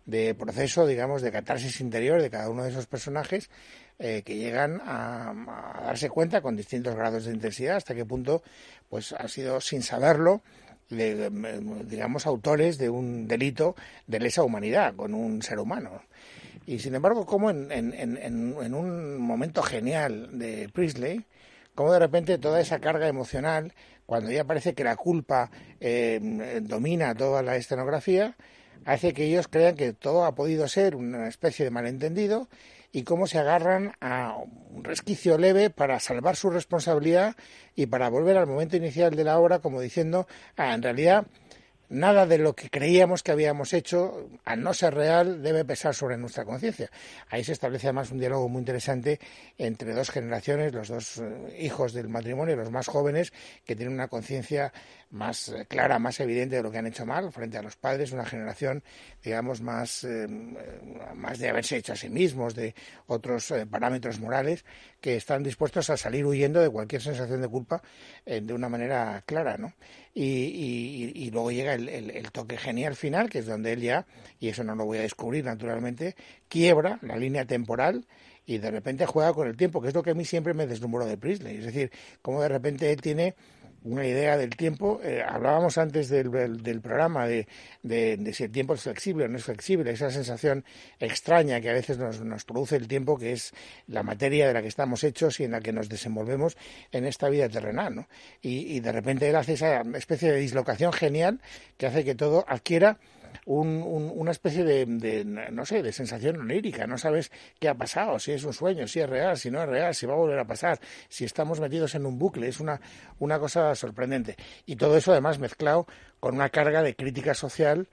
de proceso, digamos, de catarsis interior de cada uno de esos personajes, eh, que llegan a, a darse cuenta con distintos grados de intensidad hasta qué punto pues ha sido, sin saberlo, de, digamos, autores de un delito de lesa humanidad con un ser humano. Y sin embargo, como en, en, en, en un momento genial de Priestley, como de repente toda esa carga emocional, cuando ya parece que la culpa eh, domina toda la escenografía, hace que ellos crean que todo ha podido ser una especie de malentendido, y cómo se agarran a un resquicio leve para salvar su responsabilidad y para volver al momento inicial de la obra como diciendo, ah, en realidad nada de lo que creíamos que habíamos hecho, al no ser real, debe pesar sobre nuestra conciencia. Ahí se establece además un diálogo muy interesante entre dos generaciones, los dos eh, hijos del matrimonio, los más jóvenes, que tienen una conciencia más eh, clara, más evidente de lo que han hecho mal, frente a los padres, una generación, digamos, más, eh, más de haberse hecho a sí mismos, de otros eh, parámetros morales, que están dispuestos a salir huyendo de cualquier sensación de culpa eh, de una manera clara, ¿no? Y, y, y luego llega el, el, el toque genial final, que es donde él ya, y eso no lo voy a descubrir naturalmente, quiebra la línea temporal y de repente juega con el tiempo, que es lo que a mí siempre me deslumbró de Priestley. Es decir, cómo de repente él tiene una idea del tiempo. Eh, hablábamos antes del, del, del programa de, de, de si el tiempo es flexible o no es flexible, esa sensación extraña que a veces nos, nos produce el tiempo, que es la materia de la que estamos hechos y en la que nos desenvolvemos en esta vida terrenal, ¿no? Y, y de repente él hace esa especie de dislocación genial que hace que todo adquiera Un, un, una especie de, de, no sé, de sensación onírica. No sabes qué ha pasado, si es un sueño, si es real, si no es real, si va a volver a pasar, si estamos metidos en un bucle. Es una, una cosa sorprendente. Y todo eso además mezclado con una carga de crítica social.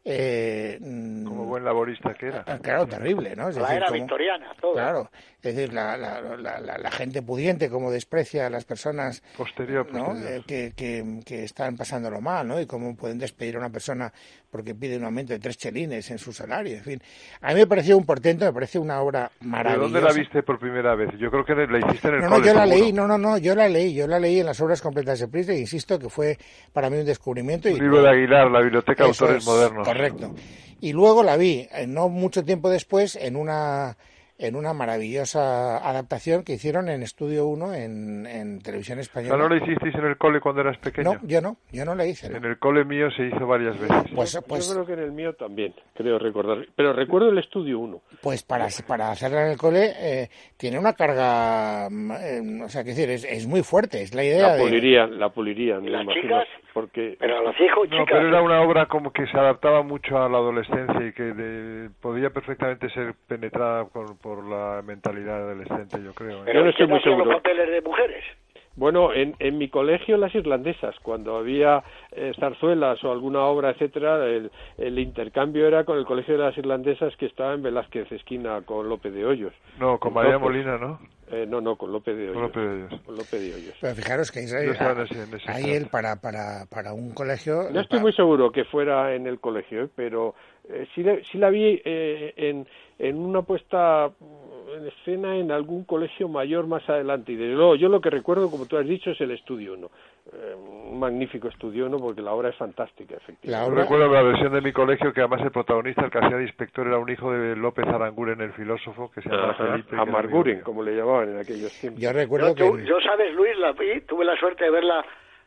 Eh, como buen laborista que era. Claro, terrible, ¿no? Es la decir, era como, victoriana, todo. Claro, es decir, la, la, la, la, la gente pudiente como desprecia a las personas posterior, ¿no? posterior. Eh, que, que, que están pasándolo mal, ¿no? Y cómo pueden despedir a una persona porque pide un aumento de tres chelines en su salario, en fin. A mí me pareció un portento, me parece una obra maravillosa. ¿De dónde la viste por primera vez? Yo creo que la hiciste en el no, cole. No, yo la seguro. leí, no, no, no, yo la leí, yo la leí en las obras completas de Priestley, insisto que fue para mí un descubrimiento. Un y, libro de Aguilar, la Biblioteca de Autores es, Modernos. Correcto. Y luego la vi, eh, no mucho tiempo después, en una en una maravillosa adaptación que hicieron en Estudio uno en, en Televisión Española. ¿No lo hicisteis en el cole cuando eras pequeño? No, yo no, yo no la hice. ¿no? En el cole mío se hizo varias veces. Pues, yo, pues, yo creo que en el mío también, creo recordar. Pero recuerdo el Estudio uno. Pues para, para hacerla en el cole eh, tiene una carga, eh, o sea, que decir, es, es muy fuerte, es la idea la pulirían, de... La pulirían, ¿Y me las imagino, chicas? porque... Pero a los hijos, No, chicas... pero era una obra como que se adaptaba mucho a la adolescencia y que de, podía perfectamente ser penetrada por, por la mentalidad adolescente, yo creo. ¿eh? Pero Yo no estoy muy hacían seguro. los papeles de mujeres. Bueno, en, en mi colegio las irlandesas, cuando había eh, zarzuelas o alguna obra, etcétera, el, el intercambio era con el colegio de las irlandesas que estaba en Velázquez, esquina con Lope de Hoyos. No, con Entonces, María Molina, ¿no? Eh, no, no, con Lope de Hoyos. Con Lope de Hoyos. Con Lope de Hoyos. Pero fijaros que Israel, Yo estaba en ese- en ese ahí estrato. él para, para, para un colegio... No estoy para- muy seguro que fuera en el colegio, ¿eh? Pero eh, sí, la- sí la vi eh, en, en una puesta en escena en algún colegio mayor más adelante. Y desde luego, yo lo que recuerdo, como tú has dicho, es el Estudio uno. Eh, un magnífico Estudio uno porque la obra es fantástica, efectivamente. La Yo obra- recuerdo la versión de mi colegio que además el protagonista, el que hacía de inspector, era un hijo de López Aranguren, el filósofo, que se llamaba Ajá, Felipe. que era Amarguren, amigo mío. como le llamaban en aquellos tiempos. Yo recuerdo Yo, tú- que... yo, sabes, Luis, la vi, tuve la suerte de verla,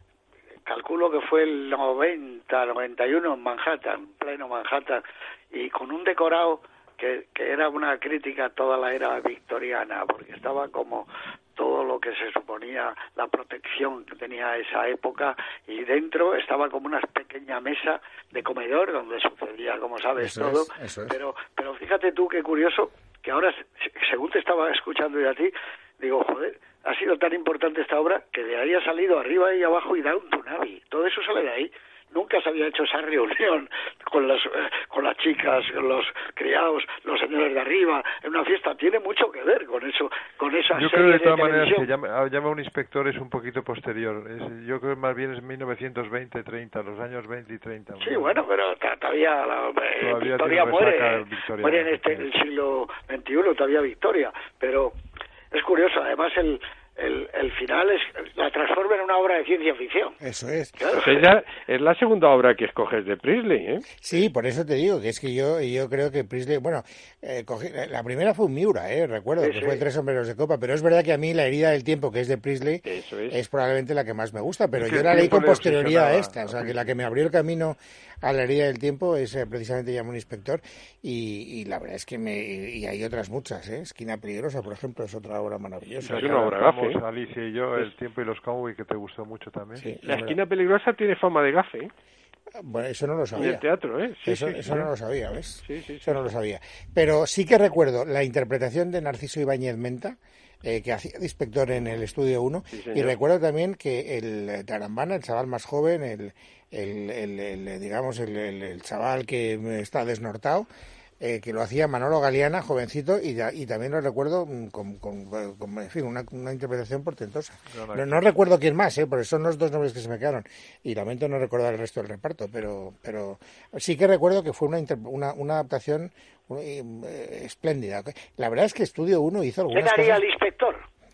calculo que fue el noventa, noventa y uno en Manhattan, pleno Manhattan, y con un decorado que, que era una crítica a toda la era victoriana, porque estaba como todo lo que se suponía la protección que tenía esa época, y dentro estaba como una pequeña mesa de comedor donde sucedía, como sabes, Eso todo. es, eso es. Pero, pero fíjate tú qué curioso, que ahora, se- según te estaba escuchando yo a ti, digo, joder, ha sido tan importante esta obra que de ahí ha salido arriba y abajo y Downton Abbey. Todo eso sale de ahí. Nunca se había hecho esa reunión con las eh, con las chicas, con los criados, los señores de arriba, en una fiesta. Tiene mucho que ver con eso, con esa Yo serie creo de todas maneras televisión. que llama, llama a un inspector es un poquito posterior. Es- yo creo que más bien es mil novecientos veinte, treinta, los años veinte y treinta. Sí, bueno, pero ta- todavía la, eh, Todavía Victoria tiene resaca muere, victoriana, muere en este, el siglo veintiuno, todavía Victoria, pero es curioso, además el el, el final es la transforma en una obra de ciencia ficción. Eso es. Claro. Pues ella es la segunda obra que escoges de Priestley, ¿eh? Sí, por eso te digo que es que yo yo creo que Priestley, bueno, eh, cogí, la primera fue un Miura, eh, recuerdo, Sí, que sí. fue Tres sombreros de copa, pero es verdad que a mí La herida del tiempo, que es de Priestley, Eso es. es probablemente la que más me gusta, pero Es que yo el la leí tiempo con le posterioridad a obsesionaba esta, o sea, a que la que me abrió el camino a La herida del tiempo es eh, precisamente Llama un inspector, y, y la verdad es que me... y hay otras muchas, ¿eh? Esquina peligrosa, por ejemplo, es otra obra maravillosa. Es una obra gafe, ¿eh? Alicia y yo, Es- El tiempo y los cowboys, que te gustó mucho también. Sí, La es esquina peligrosa tiene fama de gafe, ¿eh? verdad. Bueno, eso no lo En sabía. el teatro, ¿eh? Sí, eso sí, eso sí. no lo sabía, ¿ves? Sí, sí, sí. Eso no lo sabía. Pero sí que recuerdo la interpretación de Narciso Ibáñez Menta, eh, que hacía de inspector en el Estudio uno, Sí, señor. y recuerdo también que el Tarambana, el chaval más joven, el, el, el- el, digamos, el, el- el chaval que está desnortado, eh, que lo hacía Manolo Galeana, jovencito, y, ya- y también lo recuerdo mm, con, con- con, en fin, una, una interpretación portentosa. No, no recuerdo quién más, ¿eh? Porque son los dos nombres que se me quedaron, y lamento no recordar el resto del reparto, pero pero sí que recuerdo que fue una, inter- una, una adaptación eh, espléndida. La verdad es que Estudio uno hizo ¿Quién algunas haría cosas... el inspector?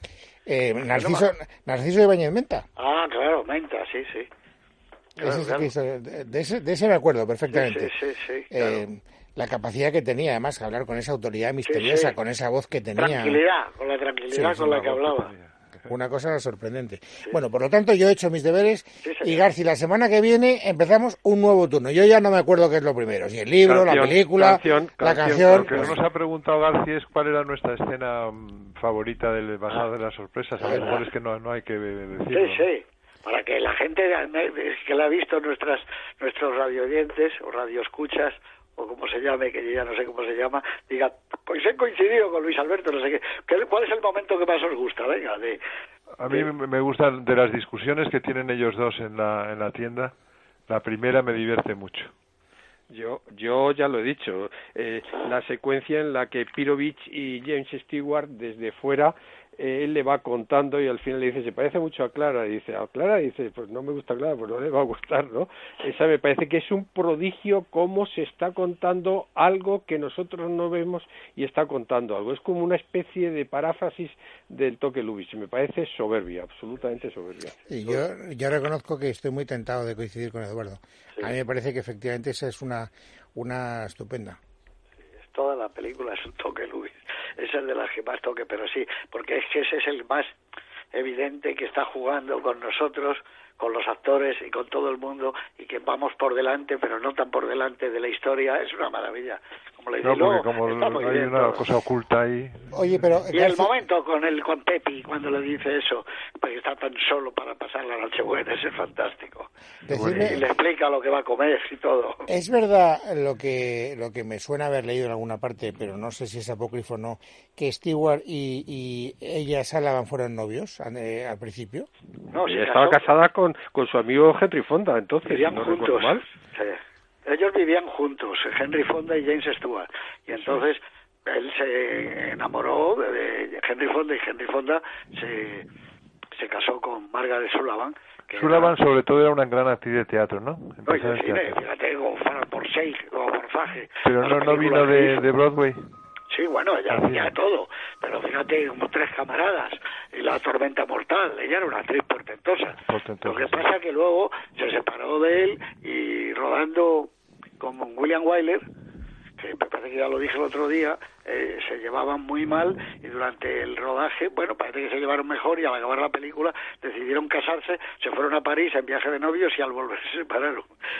Eh, Narciso, Narciso Ibáñez Menta. Ah, claro, Menta, sí, sí. Claro, Ese es el claro. que hizo- de, de ese, de ese me acuerdo Sí, perfectamente. sí, sí, sí, Eh, claro. la capacidad que tenía, además, de hablar con esa autoridad misteriosa, sí. con esa voz que tenía. Tranquilidad, con la tranquilidad Sí, con sí, la la que voz que hablaba. tenía. Una cosa sorprendente. Bueno, por lo tanto, yo he hecho mis deberes señor. y Garci, la semana que viene empezamos un nuevo turno. Yo ya no me acuerdo qué es lo primero, si el libro, Canción, la película, canción, la canción, canción. Lo que no nos ha preguntado Garci es cuál era nuestra escena mm, favorita del basado de las sorpresas. A lo mejor es que no, no hay que decirlo. Sí, sí, para que la gente que la ha visto, nuestras nuestros radioyentes o radioescuchas, o como se llame, que yo ya no sé cómo se llama, diga, pues he coincidido con Luis Alberto, no sé qué. ¿Qué- ¿Cuál es el momento que más os gusta? Venga, de... A mí me me gustan de las discusiones que tienen ellos dos en la, en la tienda. La primera me divierte mucho. Yo, yo ya lo he dicho, eh, la secuencia en la que Pirovich y James Stewart desde fuera, eh, él le va contando y al final le dice, se parece mucho a Clara, y dice, a Clara, y dice, pues no me gusta Clara, pues no le va a gustar, ¿no? Esa me parece que es un prodigio cómo se está contando algo que nosotros no vemos y está contando algo, es como una especie de paráfrasis del toque Lubitsch, me parece soberbia, absolutamente soberbia. Y yo, yo reconozco que estoy muy tentado de coincidir con Eduardo. A mí me parece que efectivamente esa es una, una estupenda. Toda la película es un toque Luis, es el de las que más toque, pero sí, porque es que ese es el más evidente que está jugando con nosotros, con los actores y con todo el mundo, y que vamos por delante, pero no tan por delante de la historia, es una maravilla. Como le digo, No, porque como está muy hay bien una todo. cosa oculta ahí. Oye, pero... Y el Garci, momento con el con Pepi, cuando le dice eso, porque está tan solo para pasar la Nochebuena, ese es fantástico. decidme- Y le explica lo que va a comer y todo. Es verdad lo que lo que me suena haber leído en alguna parte, pero no sé si es apócrifo o no, que Stewart y, y ella Sullivan fueron novios eh, al principio. No, Y se estaba casó- casada con, con su amigo Henry Fonda, entonces, si vivían no recuerdo juntos. mal. Sí. Ellos vivían juntos, Henry Fonda y James Stewart. Y entonces él se enamoró de, de Henry Fonda y Henry Fonda se, se casó con Margaret Sullivan. Que Sullivan era- sobre todo era una gran actriz de teatro, ¿no? no, y Empezó de en cine, teatro. fíjate, como Farrah Forsake, como Forfaje. Pero Las no, no películas vino que de, hizo. de Broadway. Sí, bueno, ella Así hacía es. todo, pero fíjate, como Tres camaradas y La tormenta mortal, ella era una actriz portentosa. Portentosa, Lo que sí. pasa que luego se separó de él y rodando con William Wyler, que me parece que ya lo dije el otro día, eh, se llevaban muy mal y durante el rodaje, bueno, parece que se llevaron mejor y al acabar la película decidieron casarse, se fueron a París en viaje de novios y al volver se separaron.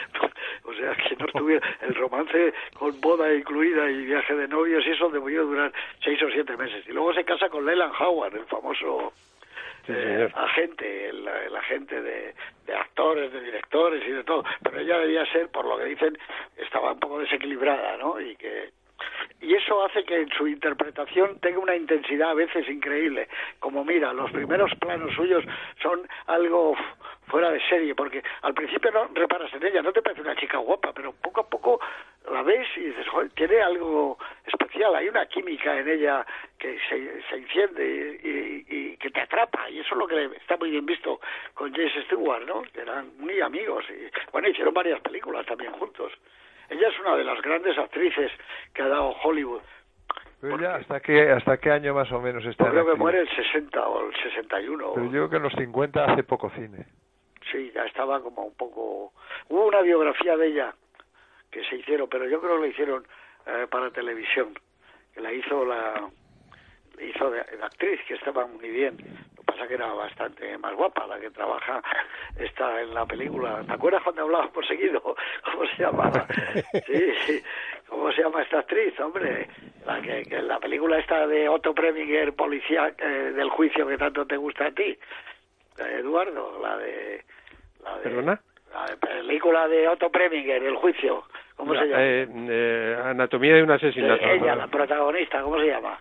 O sea, que no estuviera el romance con boda incluida y viaje de novios y eso debió durar seis o siete meses. Y luego se casa con Leland Howard, el famoso Sí, eh, señor. agente, el, el agente de, de actores, de directores y de todo. Pero ella debía ser, por lo que dicen, estaba un poco desequilibrada, ¿no? Y que y eso hace que en su interpretación tenga una intensidad a veces increíble. Como mira, los primeros planos suyos son algo fuera de serie, porque al principio no reparas en ella, no te parece una chica guapa, pero poco a poco la ves y dices, joder, tiene algo especial, hay una química en ella que se, se enciende y, y, y que te atrapa, y eso es lo que está muy bien visto con James Stewart, ¿no? Que eran muy amigos, y bueno, hicieron varias películas también juntos. Ella es una de las grandes actrices que ha dado Hollywood. Pero ya, ¿hasta qué, ¿hasta qué año más o menos está? Yo creo que activo? muere el sesenta o el sesenta y uno. Pero yo creo que en los cincuenta hace poco cine. Sí, ya estaba como un poco... Hubo una biografía de ella que se hicieron, pero yo creo que la hicieron eh, para televisión, que la hizo la... hizo de, de actriz, que estaba muy bien. Lo que pasa que era bastante más guapa, la que trabaja está en la película. ¿Te acuerdas cuando hablabas por seguido? ¿Cómo se llamaba? Sí, sí. ¿Cómo se llama esta actriz, hombre? La que, que la película esta de Otto Preminger, policía eh, del juicio que tanto te gusta a ti. La de Eduardo, la de... La de ¿Perdona? La de película de Otto Preminger, El juicio. ¿Cómo La, se llama? Eh, eh, Anatomía de un asesinato. Eh, ella, la protagonista, ¿cómo se llama?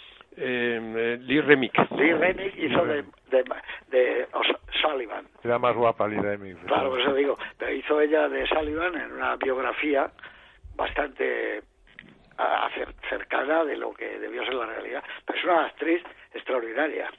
Eh, eh, Lee Remick. Lee Remick hizo de, de, de Sullivan. Era más guapa Lee Remick. Claro, por eso digo, pero hizo ella de Sullivan en una biografía bastante a, a cercana de lo que debió ser la realidad. Pero es una actriz extraordinaria.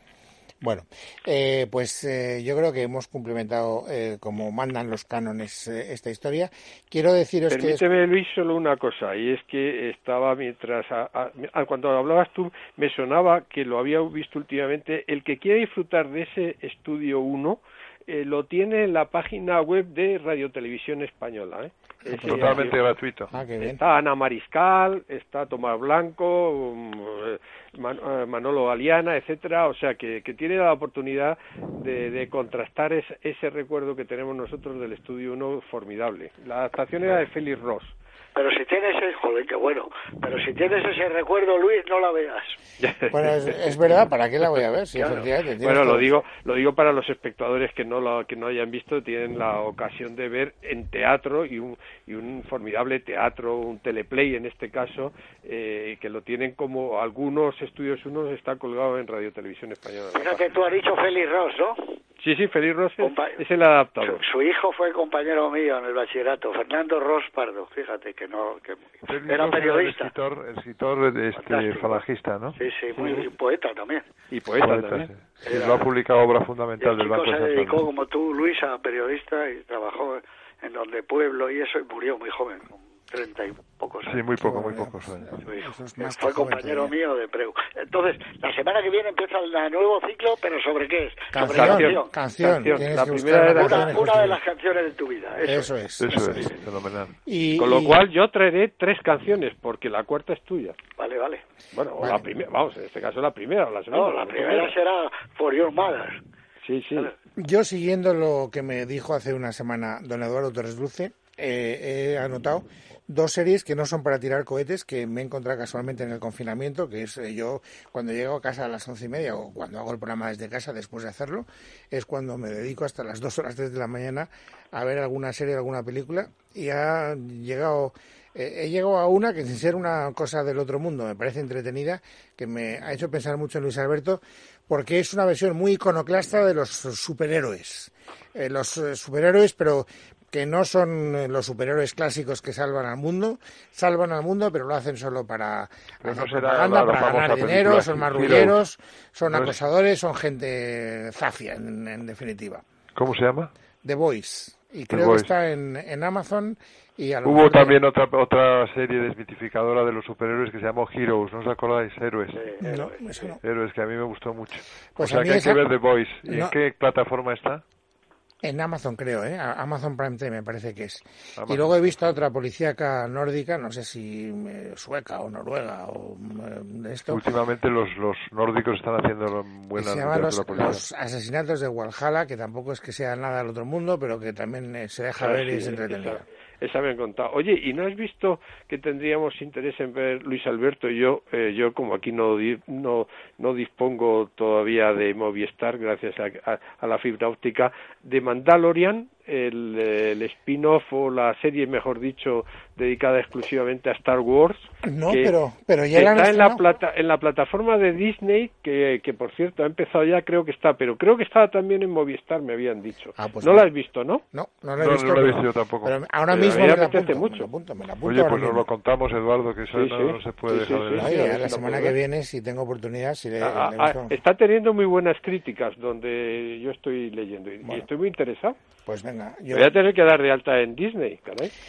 Bueno, eh, pues eh, yo creo que hemos cumplimentado eh, como mandan los cánones eh, esta historia. Quiero deciros Permíteme, que... Luis, solo una cosa, y es que estaba mientras... A, a, a, cuando hablabas tú, me sonaba que lo había visto últimamente. El que quiera disfrutar de ese Estudio uno, eh, lo tiene en la página web de Radio Televisión Española, ¿eh? Es totalmente gratuito. Ah, qué bien. Está Ana Mariscal, está Tomás Blanco, um, Man, uh, Manolo Galiana, etcétera, o sea que, que tiene la oportunidad de, de contrastar es, ese recuerdo que tenemos nosotros del Estudio uno formidable. La adaptación era de Félix Ross. Pero si tienes ese, joder, qué bueno, pero si tienes ese recuerdo, Luis, no la veas. Bueno, es, es verdad, ¿para qué la voy a ver? Si Claro. efectivamente Bueno, todo... lo digo, lo digo para los espectadores que no lo, que no hayan visto, tienen la ocasión de ver en teatro y un, y un formidable teatro, un teleplay en este caso, eh, que lo tienen como algunos Estudios uno está colgado en Radio Televisión Española. Fíjate, tú has dicho Félix Ross, ¿no? Sí, sí, Félix Ross es, Compa- es el adaptador. Su, su hijo fue compañero mío en el bachillerato, Fernando Ross Pardo, fíjate que no, que era periodista. El escritor, el escritor de este Fantástico. falangista, ¿no? Sí, sí, muy y poeta también. Y poeta, Poeta, también. sí. Sí, lo ha publicado obra Y fundamental el del chico Banco se Central. dedicó, como tú, Luis, a periodista y trabajó en Donde Pueblo y eso, y murió muy joven, con treinta y pocos años. Sí, muy poco, muy pocos años. Su hijo. Eso es más Fue que joven compañero todavía. mío de Preu. Entonces, la semana que viene empieza el nuevo ciclo, pero ¿sobre qué es? Sobre Canción, canción. canción. Canción. Tienes La que primera buscar de la las canción Una, en una de cuestión. las canciones de tu vida. Eso, Eso es. Eso eso es, fenomenal. Y, Con lo y- cual yo traeré tres canciones, porque la cuarta es tuya. Vale, vale. Bueno, o Vale. la primera, vamos, en este caso la primera o la segunda. No, la que primera quieras. será For Your Mother. Sí, sí. Yo, siguiendo lo que me dijo hace una semana don Eduardo Torres Dulce, eh, he anotado dos series que no son para tirar cohetes, que me he encontrado casualmente en el confinamiento, que es eh, yo cuando llego a casa a las once y media o cuando hago el programa desde casa después de hacerlo, es cuando me dedico hasta las dos o las tres de la mañana a ver alguna serie, alguna película, y ha llegado... Eh, he llegado a una que sin ser una cosa del otro mundo me parece entretenida, que me ha hecho pensar mucho en Luis Alberto, porque es una versión muy iconoclasta de los superhéroes. Eh, los eh, superhéroes, pero que no son eh, los superhéroes clásicos que salvan al mundo, salvan al mundo, pero lo hacen solo para Pero hacer no será propaganda, la- la para ganar famosa dinero, película son Heroes. marrulleros, son No es- acosadores, son gente zafia, en, en definitiva. ¿Cómo se llama? The Voice. Y The creo Voice. que está en, en Amazon. Y a lo Hubo mejor- también otra otra serie desmitificadora de los superhéroes que se llamó Heroes, ¿no os acordáis? Héroes. No, eso no. Héroes, que a mí me gustó mucho. Pues o sea a mí que hay esa- que ver The Voice. ¿Y No. en qué plataforma está? En Amazon, creo, ¿eh? A- Amazon Prime Time me parece que es. Amazon. Y luego he visto a otra policíaca nórdica, no sé si eh, sueca o noruega o eh, de esto. Últimamente los, los nórdicos están haciendo que buenas se llama los, literatura policial. los asesinatos de Walhalla, que tampoco es que sea nada del otro mundo, pero que también eh, se deja Ah, ver y sí, es entretenida. esa, esa me han contado. Oye, ¿y no has visto que tendríamos interés en ver, Luis Alberto y yo, eh, yo como aquí no, di- no no dispongo todavía de Movistar, gracias a, a, a la fibra óptica, de Mandalorian, el, el spin-off o la serie, mejor dicho, dedicada exclusivamente a Star Wars? No, que- pero, pero ya que la han está en la estrenado. plata en la plataforma de Disney, que, que por cierto ha empezado ya, creo que está, pero creo que estaba también en Movistar, me habían dicho. Ah, pues no no. la has visto, ¿no? No, no lo he No, visto. no lo he pero- visto yo tampoco. Pero ahora Pero mismo a mí me me la apetece apunto, mucho. me la apunto, me la apunto Oye, ahora pues nos mismo. lo contamos, Eduardo, que eso Sí, no, sí. no se puede Sí, dejar sí, de sí, ver. Oye, sí, a sí, la la semana puedo que ver. viene, si tengo oportunidad, si le, Ah, le ah, busco- está teniendo muy buenas críticas donde yo estoy leyendo y, y Bueno. estoy muy interesado. Pues venga, yo... Voy a tener que dar de alta en Disney, caray.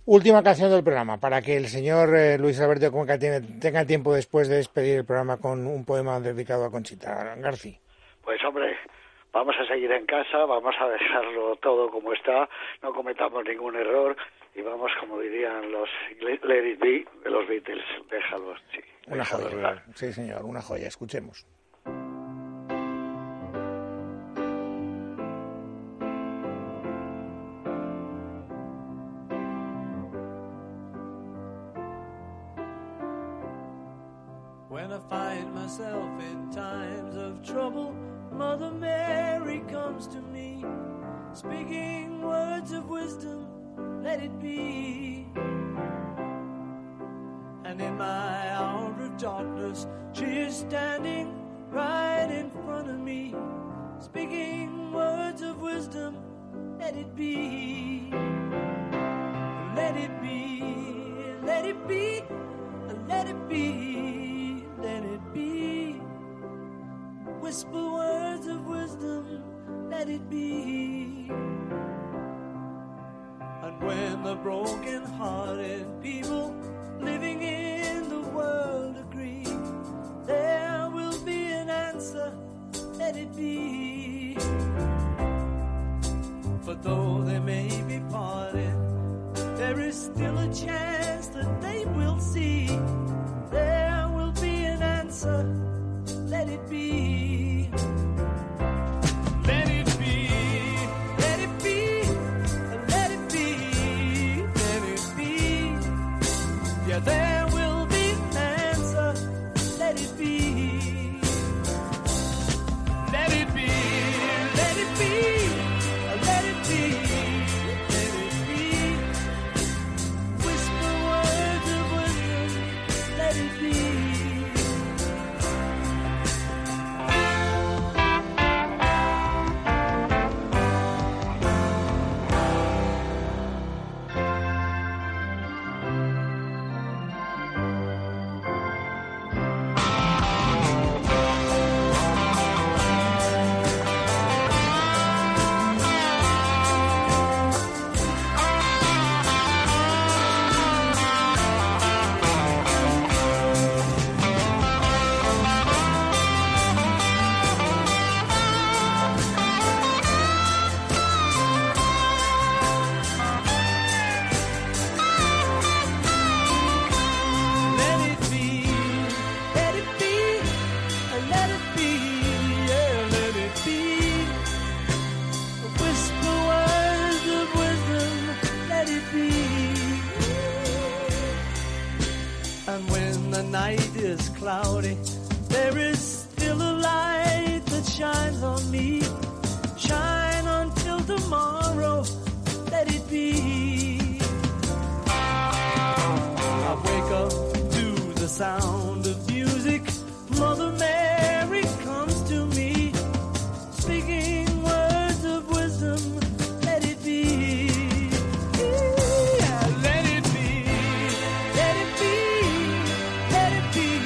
Última canción del programa, para que el señor eh, Luis Alberto Cuenca tiene, tenga tiempo después de despedir el programa con un poema dedicado a Conchita García. Pues hombre, vamos a seguir en casa, vamos a dejarlo todo como está, no cometamos ningún error y vamos, como dirían los Let It Be de los Beatles, déjalos, sí. Una déjalos joya, dar. sí señor, una joya, escuchemos. When I find myself in times of trouble, Mother Mary comes to me, speaking words of wisdom, let it be. And in my hour of darkness, she is standing right in front of me, speaking words of wisdom, let it be. Let it be, let it be, let it be, let it be. Whisper words of wisdom, let it be. And when the broken-hearted people living in the world agree, there will be an answer, let it be. For though they may be parted, there is still a chance that they will see. There will be an answer, let it be. Let it be, let it be, let it be, let it be. Yeah, there will be an answer, let it be. Let it be, let it be, let it be, let it be. Whisper words of wisdom, let it be. Cloudy, there is still a light that shines on me. Shine until tomorrow, let it be. I wake up to the sound of music. Mother Mary comes to me, speaking words of wisdom, let it be. Yeah, let it be, let it be, let it be.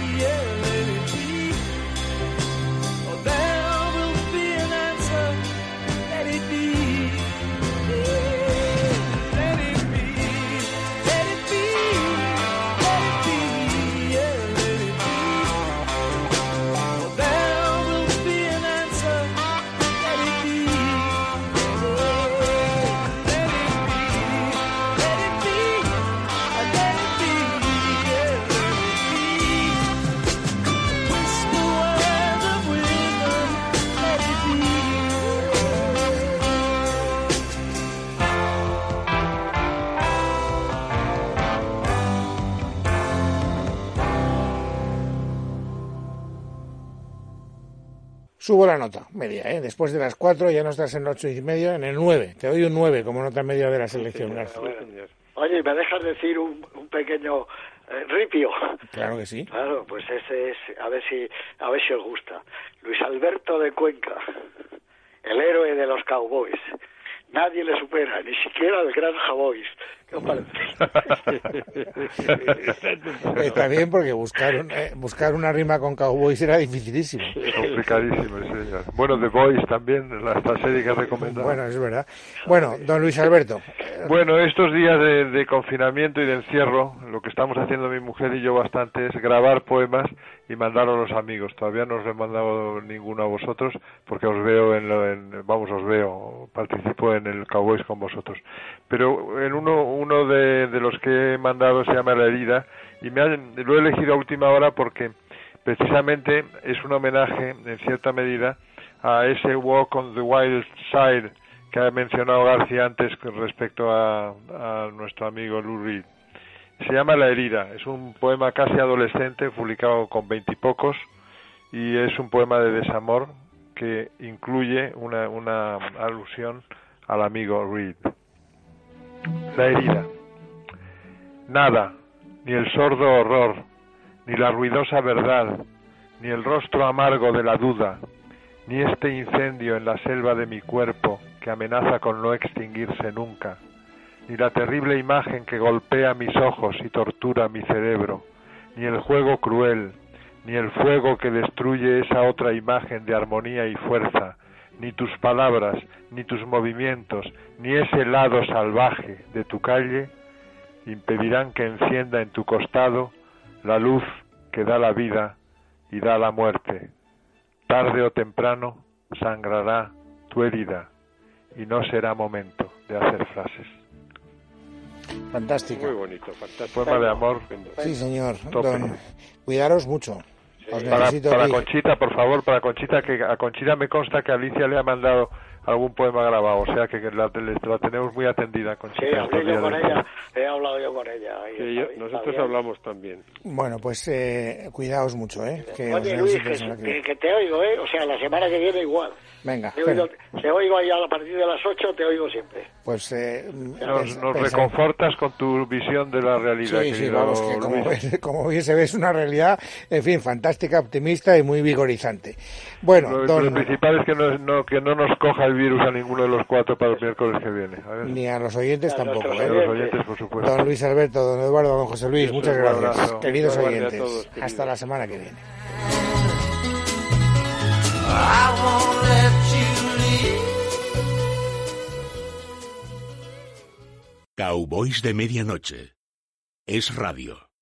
Subo la nota, media, ¿eh? Después de las cuatro ya no estás en ocho y medio, en el nueve. Te doy un nueve como nota media de la selección. Sí, García. bueno. Oye, ¿me dejas decir un, un pequeño eh, ripio? Claro que sí. Claro, pues ese es, a ver si, a ver si os gusta. Luis Alberto de Cuenca, el héroe de los cowboys. Nadie le supera, ni siquiera el gran Javois. ¿Qué os parece? Está bien porque buscar, un, eh, buscar una rima con Cowboys era dificilísimo. Complicadísimo, sí, señor. Bueno, The Boys también, la, esta serie que has recomendado. Bueno, es verdad. Bueno, don Luis Alberto. Bueno, estos días de, de confinamiento y de encierro, lo que estamos haciendo mi mujer y yo bastante es grabar poemas y mandarlos a los amigos. Todavía no os he mandado ninguno a vosotros porque os veo en, lo, en vamos, os veo, participo en el Cowboys con vosotros. Pero en uno uno de, de los que he mandado se llama La herida y me han, lo he elegido a última hora porque precisamente es un homenaje en cierta medida a ese Walk on the Wild Side que ha mencionado García antes con respecto a, a nuestro amigo Lou Reed. Se llama La herida, es un poema casi adolescente, publicado con veintipocos, y es un poema de desamor que incluye una, una alusión al amigo Reed. La herida. Nada, ni el sordo horror, ni la ruidosa verdad, ni el rostro amargo de la duda, ni este incendio en la selva de mi cuerpo que amenaza con no extinguirse nunca, ni la terrible imagen que golpea mis ojos y tortura mi cerebro, ni el juego cruel, ni el fuego que destruye esa otra imagen de armonía y fuerza, ni tus palabras, ni tus movimientos, ni ese lado salvaje de tu calle, impedirán que encienda en tu costado la luz que da la vida y da la muerte. Tarde o temprano sangrará tu herida y no será momento de hacer frases. Fantástico. Muy bonito, fantástico. Poema de amor. Sí, señor. Tope. Don, cuidaros mucho. Os Para, necesito para aquí. Conchita, por favor, para Conchita, que a Conchita me consta que Alicia le ha mandado algún poema grabado, o sea que la, la tenemos muy atendida, Conchita. Sí, hablé estos yo días con de- ella, he hablado yo con ella. y Sí, yo- está- está nosotros bien. hablamos también. Bueno, pues eh, cuidaos mucho, ¿eh? Que os Oye, Luis, necesito que, la semana que que, viene. que te oigo, ¿eh? O sea, la semana que viene igual. Venga, Te oigo, espera. te oigo ahí a partir de las ocho, te oigo siempre. Pues eh, Nos, pens- nos pensad- reconfortas con tu visión de la realidad, Sí, sí, querido vamos, que como, Luis. ves- como bien se ve es una realidad, en fin, fantástica, optimista y muy vigorizante. Bueno, Lo, don, lo principal es que no, no, que no nos coja el virus a ninguno de los cuatro para el miércoles que viene. A ver. ni a los oyentes A tampoco, nuestros A ¿eh? los oyentes, por supuesto. Don Luis Alberto, don Eduardo, don José Luis, Eso, muchas un gracias. abrazo. Queridos Muchas gracias a oyentes, todos, queridos. hasta la semana que viene. I won't let you leave. Cowboys de medianoche. Es radio.